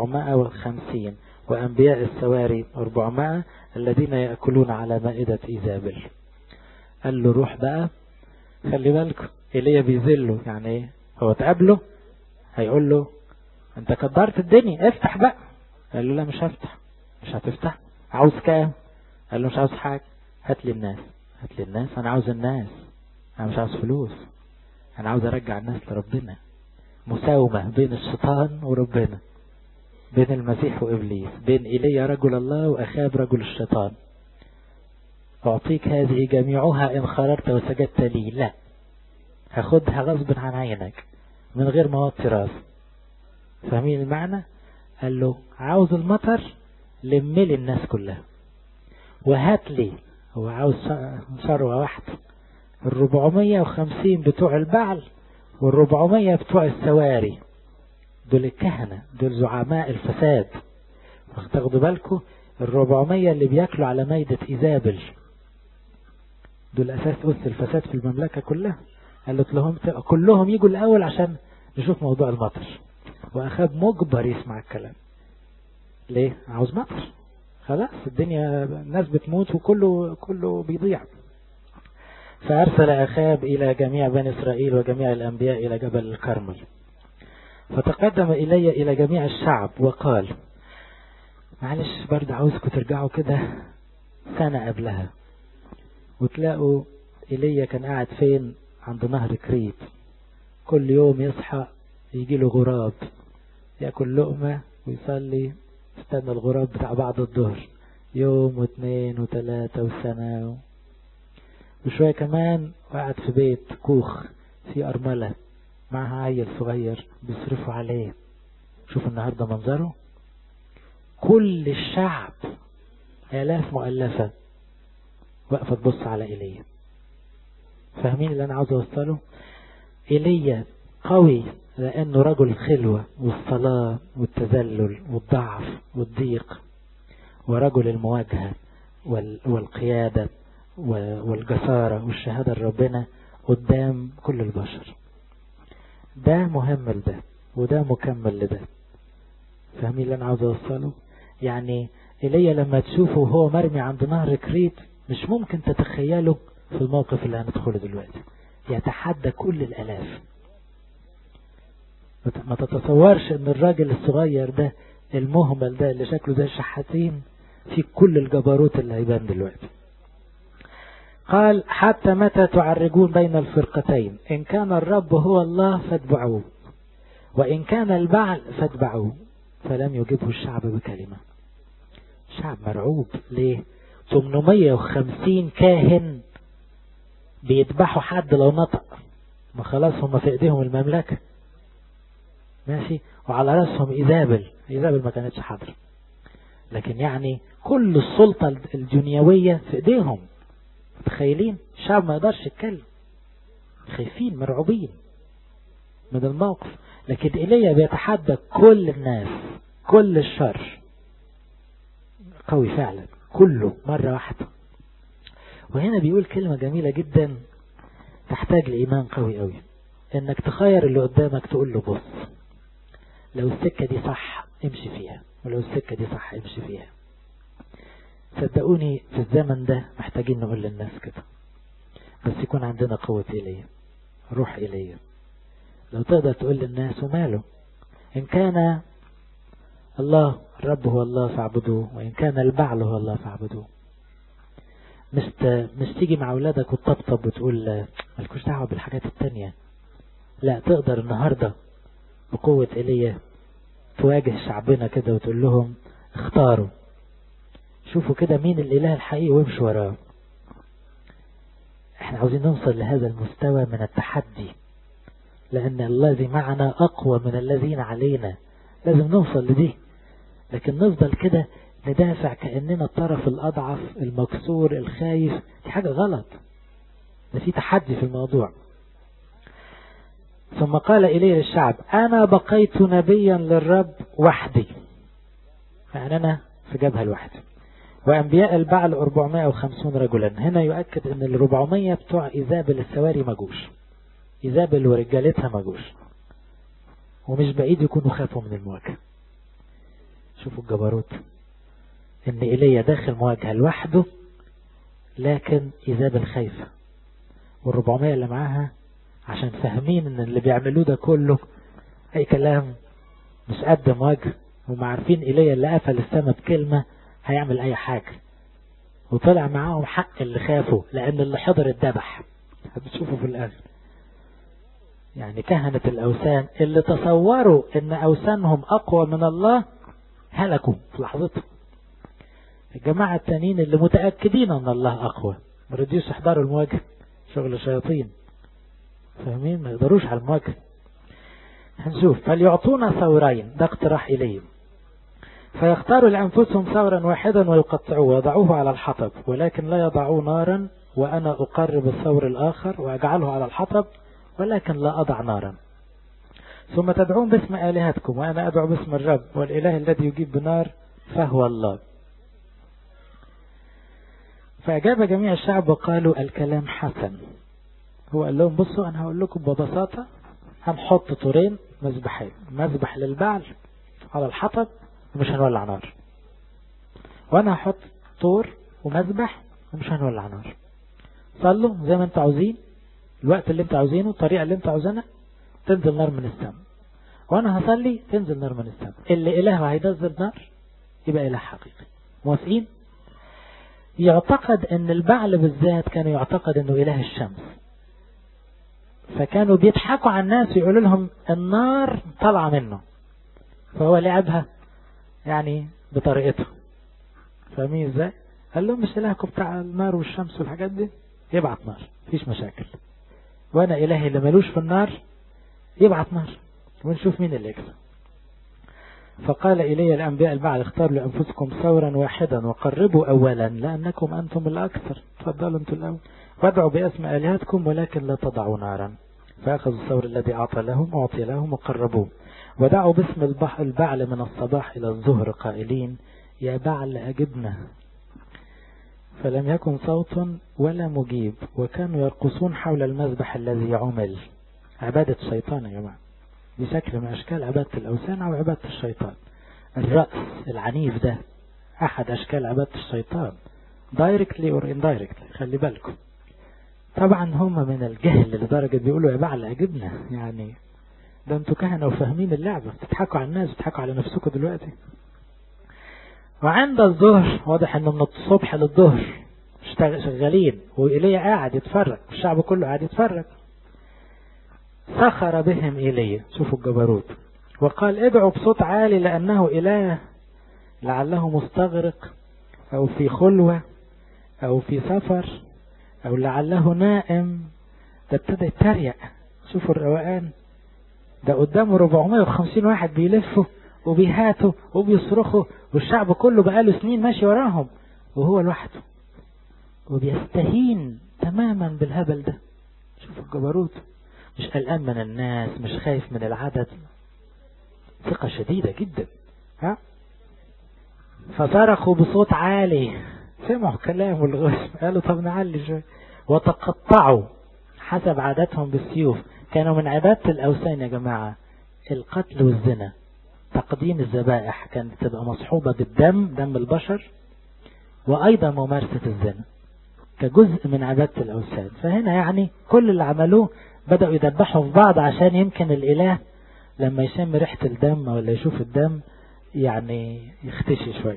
450 وأنبياء السواري 400 الذين يأكلون على مائدة إيزابل. قال له روح بقى، خلي بالكم إيليا بيذله. يعني ايه؟ هو تقابله هيقول له انت قدرت الدنيا، افتح بقى. قال له لا مش هفتح. مش هتفتح؟ عاوز كام؟ قال له مش عاوز حاجة، هات لي الناس. هات لي الناس؟ انا عاوز الناس، انا مش عاوز فلوس، انا عاوز ارجع الناس لربنا. مساومة بين الشيطان وربنا، بين المسيح وإبليس، بين إيليا رجل الله وأخاب رجل الشيطان. أعطيك هذه جميعها إن خررت وسجدت لي. لا، هاخدها غصب عن عينك من غير ما اوطي راس. فاهمين المعنى؟ قال له عاوز المطر لملي الناس كلها، وهات لي. هو عاوز ثروة واحدة، 450 بتوع البعل وال400 بتوع السواري. دول الكهنة، دول زعماء الفساد. تاخدوا بالكم، 400 اللي بياكلوا على مائدة إيزابل دول أساس الفساد في المملكة كلها. قالت لهم كلهم يجوا الأول عشان نشوف موضوع المطر. وأخاب مجبر يسمع الكلام. ليه؟ عاوز مطر، خلاص الدنيا الناس بتموت وكله بيضيع. فأرسل أخاب إلى جميع بني إسرائيل وجميع الأنبياء إلى جبل الكرمل. فتقدم إلي إلى جميع الشعب وقال، معلش برضه عاوزكم ترجعوا كده سنة قبلها وتلاقوا إيليا كان قاعد فين؟ عند نهر كريت. كل يوم يصحى يجي له غراب، يأكل لقمة ويصلي، استنى الغراب بتاع بعد الظهر، يوم واثنين وثلاثة وسنة وشوية كمان. وقعد في بيت كوخ في أرملة معها عيل صغير بيصرفوا عليه. شوف النهاردة منظره، كل الشعب آلاف مؤلفة وقفت تبص على إيليا. فاهمين اللي أنا عاوز أوصله؟ إيليا قوي لأنه رجل الخلوة والصلاة والتذلل والضعف والضيق، ورجل المواجهة والقيادة والجسارة والشهادة لربنا قدام كل البشر. ده مهم لده وده مكمل لده. فاهمين اللي أنا عاوز أوصله؟ يعني إيليا لما تشوفه وهو مرمي عند نهر كريت مش ممكن تتخيله في الموقف اللي هندخله دلوقتي. يتحدى كل الآلاف. ما تتصورش ان الراجل الصغير ده المهمل ده اللي شكله زي الشحاتين في كل الجبروت اللي هيبان دلوقتي. قال حتى متى تعرجون بين الفرقتين؟ إن كان الرب هو الله فاتبعوه، وإن كان البعل فاتبعوه. فلم يجبه الشعب بكلمة. الشعب مرعوب. ليه؟ 850 كاهن بيذبحوا حد لو نطق، ما خلاص هم في ايديهم المملكة ماشي، وعلى رأسهم إيزابل ما كانتش حاضرة، لكن يعني كل السلطة الدنيوية في ايديهم. متخيلين؟ الشعب ما يقدرش يتكلم، خايفين مرعوبين. من الموقف. لكن إيليا بيتحدى كل الناس، كل الشر، قوي فعلا كله مرة واحدة. وهنا بيقول كلمة جميلة جدا تحتاج لإيمان قوي قوي، انك تخير اللي قدامك تقول له بص، لو السكة دي صح امشي فيها، ولو السكة دي صح امشي فيها. صدقوني في الزمن ده محتاجين نقول للناس كده، بس يكون عندنا قوة إيليا، روح إيليا. لو تقدر تقول للناس وماله، إن كان الله الرب هو الله فاعبدوه، وإن كان البعل هو الله فاعبدوه. مش تيجي مع أولادك وتطبطب وتقول مالكوش دعوة بالحاجات التانية. لا، تقدر النهاردة بقوة إيليا تواجه شعبنا كده وتقول لهم اختاروا، شوفوا كده مين الإله الحقيقي وامشوا وراه. احنا عاوزين نوصل لهذا المستوى من التحدي، لأن الذي معنا أقوى من الذين علينا. لازم نوصل لدي، لكن نفضل كده ندافع كأننا الطرف الأضعف المكسور الخايف، دي حاجة غلط. ده في تحدي في الموضوع. ثم قال إليه للشعب أنا بقيت نبيا للرب وحدي، يعني أنا في جبهة لوحدي، وأنبياء البعل 450 رجلا. هنا يؤكد أن 400 بتوع إيزابل السواري مجوش، إيزابل ورجالتها مجوش، ومش بعيد يكونوا خافوا من المواجهة. شوفوا الجبروت، ان إيليا داخل مواجهة لوحده، لكن إيزابل خايفة، وال400 اللي معاها عشان فاهمين ان اللي بيعملوه ده كله اي كلام، مش قد مواجهة. هم عارفين إيليا اللي قفل السما بكلمة هيعمل اي حاجة، وطلع معاهم حق اللي خافوا، لان اللي حضر الذبح. هتشوفوا في الاخر يعني كهنة الأوثان اللي تصوروا ان أوثانهم أقوى من الله هلكوا في لحظتهم. الجماعة التانيين اللي متأكدين ان الله أقوى ما رضيوش يحضروا المواجهة، شغل شياطين، فاهمين؟ ما يقدروش على المواجهة. هنشوف. فليعطونا ثورين، ده اقتراح إليهم، فيختاروا لأنفسهم ثورا واحدا ويقطعوه ويضعوه على الحطب، ولكن لا يضعوا نارا، وأنا أقرب الثور الآخر وأجعله على الحطب ولكن لا أضع نارا. ثم تدعون باسم آلهتكم وأنا أدعو باسم الرب، والإله الذي يجيب بنار فهو الله. فأجاب جميع الشعب وقالوا الكلام حسن. هو قال لهم بصوا أنا هقول لكم ببساطة، هنحط طورين مذبحين، مذبح للبعل على الحطب ومش هنولع نار، وأنا هحط طور ومذبح ومش هنولع نار. صلوا زي ما انتوا عاوزين، الوقت اللي انتوا عاوزينه، الطريقة اللي انتوا عاوزينها، تنزل نار من السماء، وانا هصلي تنزل نار من السماء. اللي إله هينزل نار يبقى إله حقيقي. موافقين؟ يعتقد ان البعل بالذات كانوا يعتقد انه إله الشمس، فكانوا بيضحكوا على الناس ويقولوا لهم النار طالعة منه، فهو لعبها يعني بطريقته. فاهمين ازاي؟ قال لهم مش إلهكم بتاع النار والشمس والحاجات دي، يبعت نار مفيش مشاكل، وانا إلهي اللي ملوش في النار يبعت نار ونشوف مين اللي يكسب. فقال إلي الأنبياء البعل اختاروا لأنفسكم ثورا واحدا وقربوا أولا لأنكم أنتم الأكثر، تفضلوا أنتم الأول، وادعوا باسم آلهتكم ولكن لا تضعوا نارا. فأخذوا الثور الذي أعطي لهم وقربوه، ودعوا باسم البعل من الصباح إلى الظهر قائلين يا بعل أجبنا. فلم يكن صوت ولا مجيب، وكانوا يرقصون حول المذبح الذي عمل. عبادة الشيطان يا جماعة، دي شكل من أشكال عبادة الأوثان أو عبادة الشيطان. الرأس العنيف ده أحد أشكال عبادة الشيطان، directly or indirectly. خلي بالكم طبعا هم من الجهل لدرجة بيقولوا يا بعل أجبنا، يعني ده انتوا كهنة وفاهمين اللعبة، تضحكوا على الناس وتضحكوا على نفسكم دلوقتي. وعند الظهر، واضح انه من الصبح للظهر شغالين، وإيليا قاعد يتفرج، الشعب كله قاعد يتفرج. سخر بهم إيليا، شوفوا الجبروت، وقال ادعوا بصوت عالي لأنه إله، لعله مستغرق أو في خلوة أو في سفر أو لعله نائم. ده ابتدى يتريق، شوفوا الروقان ده قدامه 450 واحد بيلفوا وبيهاتوا وبيصرخوا، والشعب كله بقاله سنين ماشي وراهم وهو لوحده وبيستهين تماما بالهبل ده. شوفوا الجبروت، مش قلقان من الناس، مش خايف من العدد، ثقة شديدة جدا. ها؟ فصرخوا بصوت عالي، سمعوا كلام الغش، قالوا طب نعلي شوية، وتقطعوا حسب عاداتهم بالسيوف. كانوا من عبادة الأوثان يا جماعة القتل والزنا. تقديم الذبائح كانت تبقى مصحوبة بالدم، دم البشر، وأيضا ممارسة الزنا كجزء من عبادة الأوثان. فهنا يعني كل اللي عملوه بدأوا يدبحوا في بعض عشان يمكن الإله لما يشم ريحة الدم ولا يشوف الدم يعني يختشي شوي.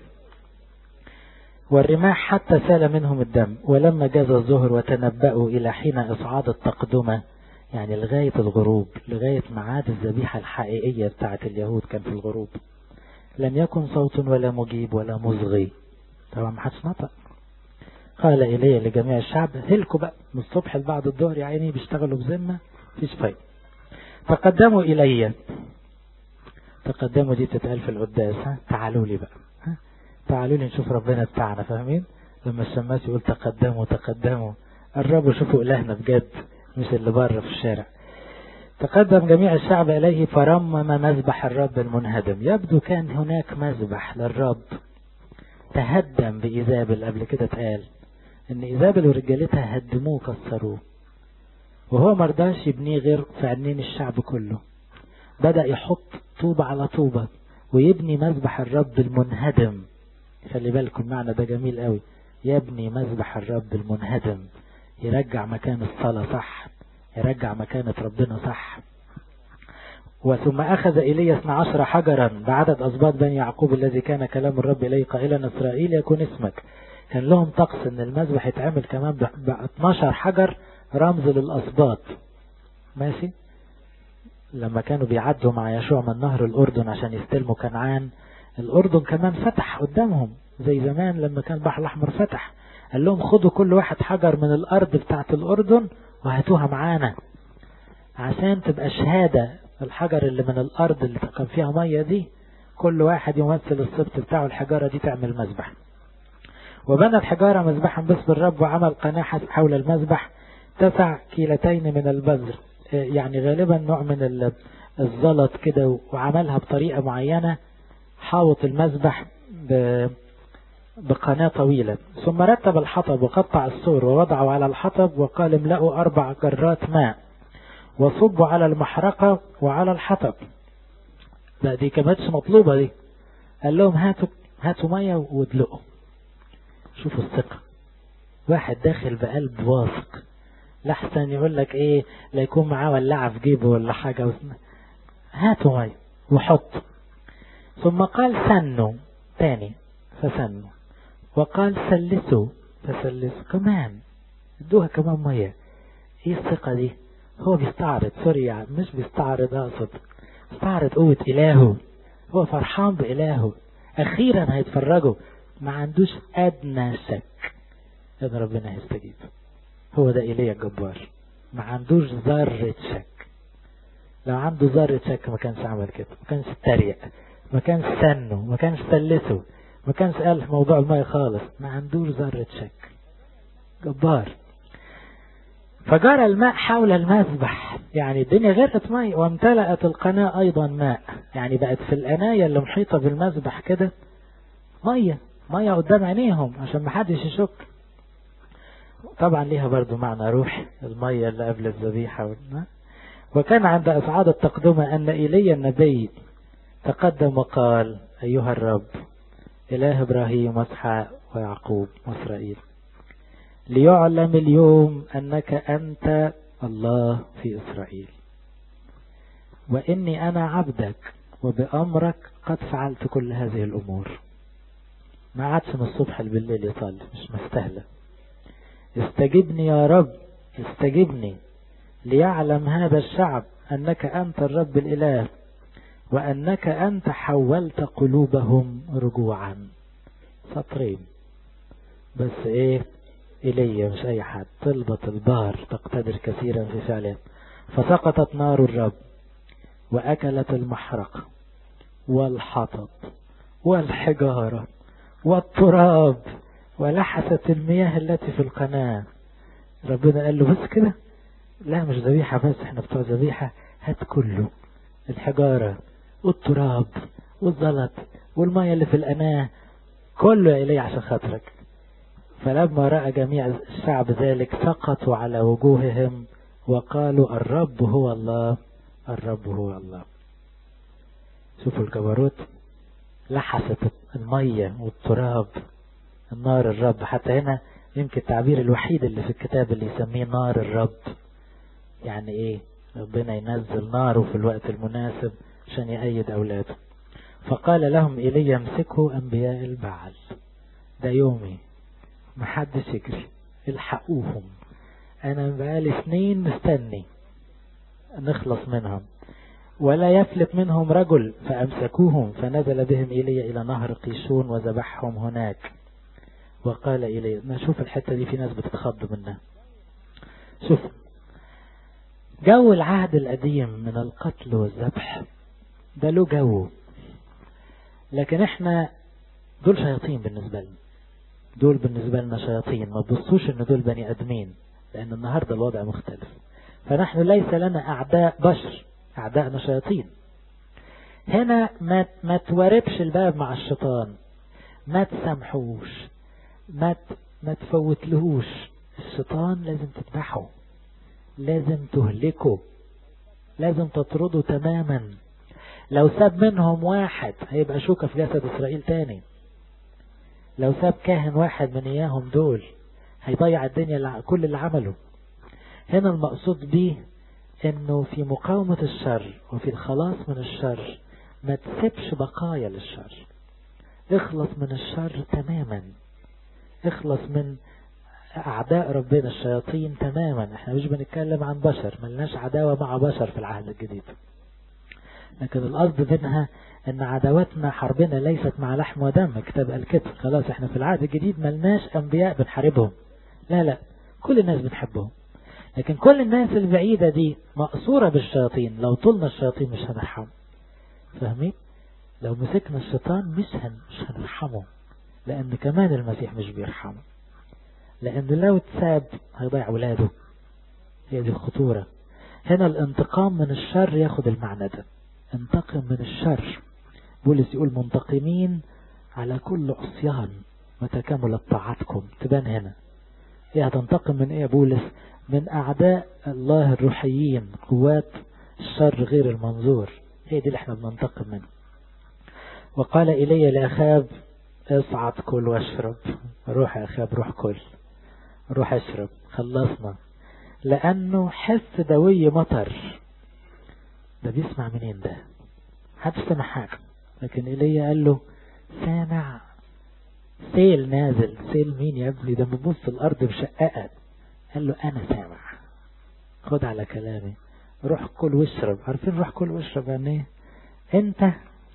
والرماح حتى سال منهم الدم. ولما جاز الظهر وتنبأوا إلى حين إصعاد التقدمة، يعني لغاية الغروب، لغاية معاد الذبيحة الحقيقية بتاعت اليهود كان في الغروب، لم يكن صوت ولا مجيب ولا مصغي. طبعا ما حدش نطق. قال إلي لجميع الشعب هلكوا بقى من الصبح لبعد الظهر، يا عيني بيشتغلوا بذمة فيش فايدة. تقدموا إلي. تقدموا دي تتقال في القداس، ها تعالوا لي بقى، ها تعالوا لي نشوف ربنا بتاعنا، فاهمين؟ لما الشماس يقول تقدموا تقدموا، قربوا شوفوا إلهنا بجد مش اللي بره في الشارع. تقدم جميع الشعب إليه فرمم مذبح الرب المنهدم. يبدو كان هناك مذبح للرب تهدم بإيزابل. قبل كده اتقال ان إيزابل ورجالتها هدموه كسروه، وهو مرضاش يبنيه غير في عينين الشعب كله. بدأ يحط طوبة على طوبة ويبني مذبح الرب المنهدم. خلي بالكم معنى ده جميل قوي، يبني مذبح الرب المنهدم، يرجع مكان الصلاة صح، يرجع مكانة ربنا صح. وثم أخذ إلي 12 حجرا بعدد أسباط بني يعقوب الذي كان كلام الرب إليه قائلا إسرائيل يكون اسمك. كان لهم طقس ان المذبح يتعمل كمان ب 12 حجر رمز للأسباط. ماشي؟ لما كانوا بيعدوا مع يشوع من نهر الأردن عشان يستلموا كنعان، الأردن كمان فتح قدامهم زي زمان لما كان البحر الأحمر فتح. قال لهم خدوا كل واحد حجر من الأرض بتاعت الأردن وهاتوها معانا عشان تبقى شهادة. الحجر اللي من الأرض اللي كان فيها مية دي كل واحد يمثل السبت بتاعه، الحجارة دي تعمل مذبح. وبنى الحجارة مذبحا باسم الرب، وعمل قناة حول المذبح 9 كيلتين من البذر، يعني غالبا نوع من الزلط كده، وعملها بطريقة معينة حاوط المذبح بقناة طويلة. ثم رتب الحطب وقطع السور ووضعه على الحطب، وقال املأوا 4 جرات ماء وصبوا على المحرقة وعلى الحطب. لا دي كانتش مطلوبة دي، قال لهم هاتوا مية وادلقوا. شوفوا الثقة، واحد داخل بقلب واثق، لحسن يقول لك ايه لا يكون معاه ولعة في جيبه ولا حاجة، هاتوا مية وحط. ثم قال سنوا تاني فسنوا، وقال سلسوا فسلسوا كمان، ادوها كمان مية. ايه الثقة دي؟ هو بيستعرض سوريا، مش بيستعرض اقصد، بيستعرض قوة الهه، هو فرحان بإلهه. اخيرا هيتفرجوا، ما عندوش ادنى شك ان ربنا هيستجيب. هو ده إيليا الجبار، ما عندوش ذرة شك. لو عنده ذرة شك ما كانش عمل كده، ما كانش اتريق، ما كانش سنه، ما كانش سلسه، ما كانش قال في موضوع الماء خالص. ما عندوش ذرة شك، جبار. فجرى الماء حول المذبح، يعني الدنيا غرقت ماء، وامتلأت القناة ايضا ماء، يعني بقت في القناية اللي محيطة بالمذبح كده مية قدام عينيهم عشان ما حدش يشك. طبعا ليها برضو معنى روح، المية اللي قبل الذبيحة. وكان عند إصعاد التقدمة أن إيليا النبي تقدم وقال أيها الرب إله إبراهيم وإسحاق ويعقوب وإسرائيل، ليعلم اليوم أنك أنت الله في إسرائيل، وإني أنا عبدك وبأمرك قد فعلت كل هذه الأمور. ما عادش من الصبح بالليل يصلي، مش مستهلة. استجبني يا رب، استجبني، ليعلم هذا الشعب أنك أنت الرب الإله، وأنك أنت حولت قلوبهم رجوعا. سطرين بس ايه، إلي مش أي حد، طلبة البار تقتدر كثيرا في فعلها. فسقطت نار الرب وأكلت المحرقة والحطب والحجارة والتراب ولحست المياه التي في القناة. ربنا قال له بس كده، لا مش ذبيحة بس، احنا بتوع ذبيحة، هات كله، الحجارة والتراب والزلط والمية اللي في القناة، كله يا إلي عشان خاطرك. فلما رأى جميع الشعب ذلك سقطوا على وجوههم وقالوا الرب هو الله، الرب هو الله. شوفوا الجبروت، لحست المية والتراب، النار الرب. حتى هنا يمكن التعبير الوحيد اللي في الكتاب اللي يسميه نار الرب. يعني ايه؟ ربنا ينزل ناره في الوقت المناسب عشان يأيد أولاده. فقال لهم إيليا امسكوا أنبياء البعل، ده يومي، محدش يجري، الحقوهم، أنا بقالي سنين مستني نخلص منهم، ولا يفلت منهم رجل. فأمسكوهم فنزل بهم إيليا إلى نهر قيشون وذبحهم هناك. وقال إيليا، نشوف الحتة دي في ناس بتتخض منها. شوف جو العهد القديم من القتل والذبح ده له جو، لكن احنا دول شياطين بالنسبة لنا، دول بالنسبة لنا شياطين. ما تبصوش ان دول بني ادمين، لان النهاردة الوضع مختلف. فنحن ليس لنا اعداء بشر، اعداءنا شياطين. هنا ما توربش الباب مع الشيطان، ما تسامحوش، ما تفوتلهوش. الشيطان لازم تذبحه، لازم تهلكه، لازم تطرده تماما. لو ساب منهم واحد هيبقى شوكة في جسد إسرائيل تاني. لو ساب كاهن واحد من إياهم دول هيضيع الدنيا، كل اللي عمله. هنا المقصود به انه في مقاومة الشر وفي الخلاص من الشر ما تسيبش بقايا للشر. اخلص من الشر تماما، اخلص من أعداء ربنا الشياطين تماما. احنا مش بنتكلم عن بشر، ملناش عداوة مع بشر في العهد الجديد، لكن القصد منها ان عداوتنا حربنا ليست مع لحم ودم. كتاب الكتب خلاص احنا في العهد الجديد ملناش انبياء بنحاربهم، لا كل الناس بنحبهم، لكن كل الناس البعيدة دي مقصورة بالشياطين. لو طولنا الشياطين مش هنرحم، فاهمين؟ لو مسكنا الشيطان مش هنرحمه، لان كمان المسيح مش بيرحمه، لان لو تساب هيضيع ولاده. هي دي الخطورة. هنا الانتقام من الشر ياخد المعنى ده، انتقم من الشر. بولس يقول منتقمين على كل عصيان متى كملت طاعتكم. تبان هنا ايه هتنتقم من ايه يا بولس؟ من اعداء الله الروحيين، قوات الشر غير المنظور، هي دي اللي احنا بننتقم منه. وقال إلي لأخاب اصعد كل واشرب. روح يا أخاب، روح كل، روح اشرب، خلصنا. لأنه حس دوي مطر. ده بيسمع منين ده؟ محدش سمع حاجة، لكن إلي قال له سامع سيل نازل. سيل مين يا ابني؟ ده ببص الأرض مشققة. قال له أنا سامع، خد على كلامي، روح كل واشرب. عارفين روح كل واشرب يعني ايه؟ انت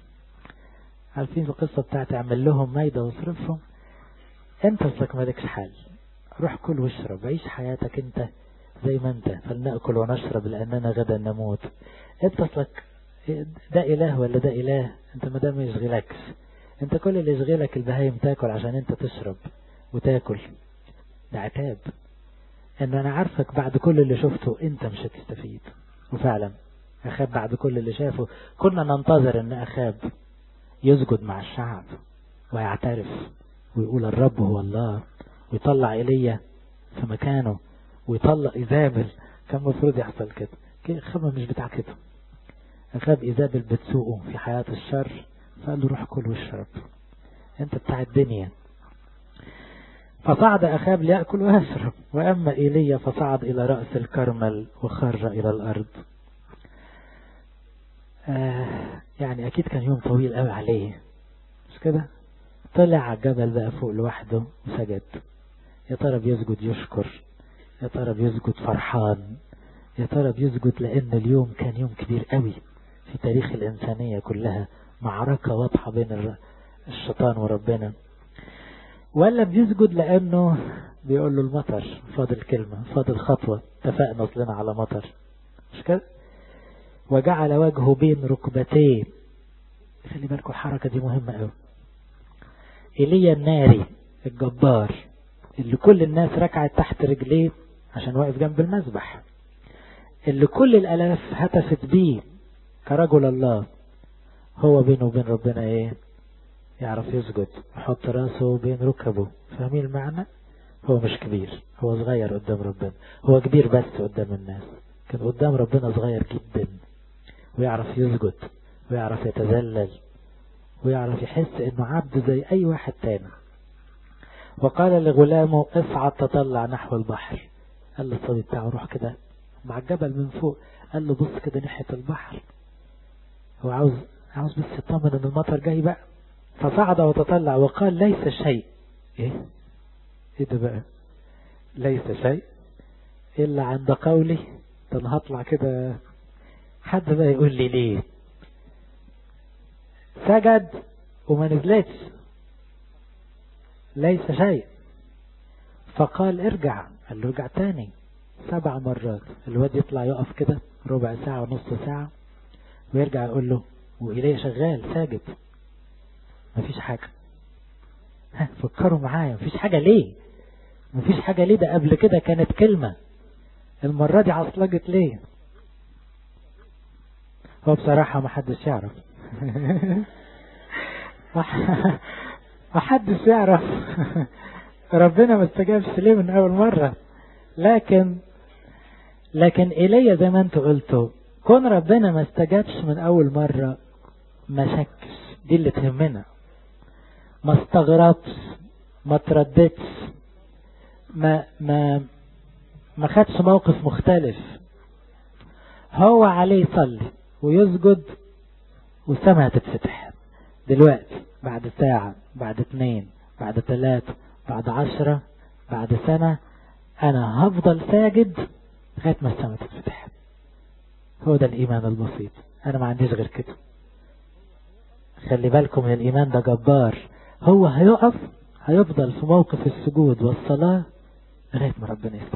عارفين القصة بتاعت اعمل لهم مايدة واصرفهم؟ انت اصلك مالكش حل، روح كل واشرب، عيش حياتك انت زي ما انت. فلنأكل ونشرب لأننا غدا نموت. انت اصلك ده إله ولا ده إله؟ انت ما دام يشغلكش، انت كل اللي يشغلك البهايم تاكل عشان انت تشرب وتاكل. ده عتاب ان انا عارفك بعد كل اللي شفته انت مش هتستفيد. وفعلا أخاب بعد كل اللي شافه، كنا ننتظر ان أخاب يسجد مع الشعب ويعترف ويقول الرب هو الله، ويطلع إيليا في مكانه ويطلع إيزابل. كان مفروض يحصل كده. أخاب مش بتاع كده. أخاب إيزابل بتسوقه في حياة الشر، فقال له روح كل واشرب، انت بتاع الدنيا. فصعد أخاب ليأكل ويشرب، وأما إيليا فصعد إلى رأس الكرمل وخر إلى الأرض. يعني أكيد كان يوم طويل قوي عليه، مش كده؟ طلع على الجبل بقى فوق لوحده وسجد. يا ترى بيسجد يشكر، يا ترى بيسجد فرحان، يا ترى بيسجد لأن اليوم كان يوم كبير قوي في تاريخ الإنسانية كلها، معركة واضحة بين الشيطان وربنا، ولا بيسجد لأنه بيقول له المطر فاضل كلمة، فاضل خطوة، اتفقنا أصلنا على مطر، مش كده؟ وجعل وجهه بين ركبتيه. خلي بالكم الحركة دي مهمة قوي. إيليا الناري الجبار اللي كل الناس ركعت تحت رجليه عشان واقف جنب المذبح، اللي كل الآلاف هتفت بيه كرجل الله، هو بينه وبين ربنا ايه؟ يعرف يسجد، يحط راسه بين ركبه. فاهمين المعنى؟ هو مش كبير، هو صغير قدام ربنا. هو كبير بس قدام الناس، كان قدام ربنا صغير جدا، ويعرف يسجد ويعرف يتذلل ويعرف يحس انه عبد زي اي واحد تاني. وقال لغلامه اصعد تطلع نحو البحر. قال له الصبي بتاعه روح كده مع الجبل من فوق، قال له بص كده ناحية البحر. هو عاوز بس يطمن ان المطر جاي بقى. فصعد وتطلع وقال ليس شيء. ايه ده بقى؟ ليس شيء الا عند قولي. طب هطلع كده، حد بقى يقول لي ليه سجد وما نزلتش؟ ليس شيء. فقال ارجع. قال له ارجع تاني 7 مرات. الواد يطلع يقف كده ربع ساعة ونص ساعة ويرجع يقول له وإليه شغال ساجد. مفيش حاجة. فكروا معايا، مفيش حاجة ليه؟ مفيش حاجة ليه؟ ده قبل كده كانت كلمة، المرة دي عصلجت ليه؟ هو بصراحة محدش يعرف. محدش يعرف ربنا ما استجابش ليه من أول مرة. لكن إلي زي ما انتوا قلتوا، كون ربنا ما استجابش من أول مرة ما شكش، دي اللي تهمنا. ما استغربش، ما ترددش، ما خدش موقف مختلف. هو عليه يصلي ويسجد والسماء هتتفتح دلوقتي، بعد ساعة، بعد 2، بعد 3، بعد 10، بعد سنة. أنا هفضل ساجد لغاية ما السماء تتفتح. هو ده الإيمان البسيط، أنا ما عنديش غير كده. خلي بالكم من الإيمان ده جبار. هو هيقف، هيفضل في موقف السجود والصلاة لغاية ما ربنا يستجيب.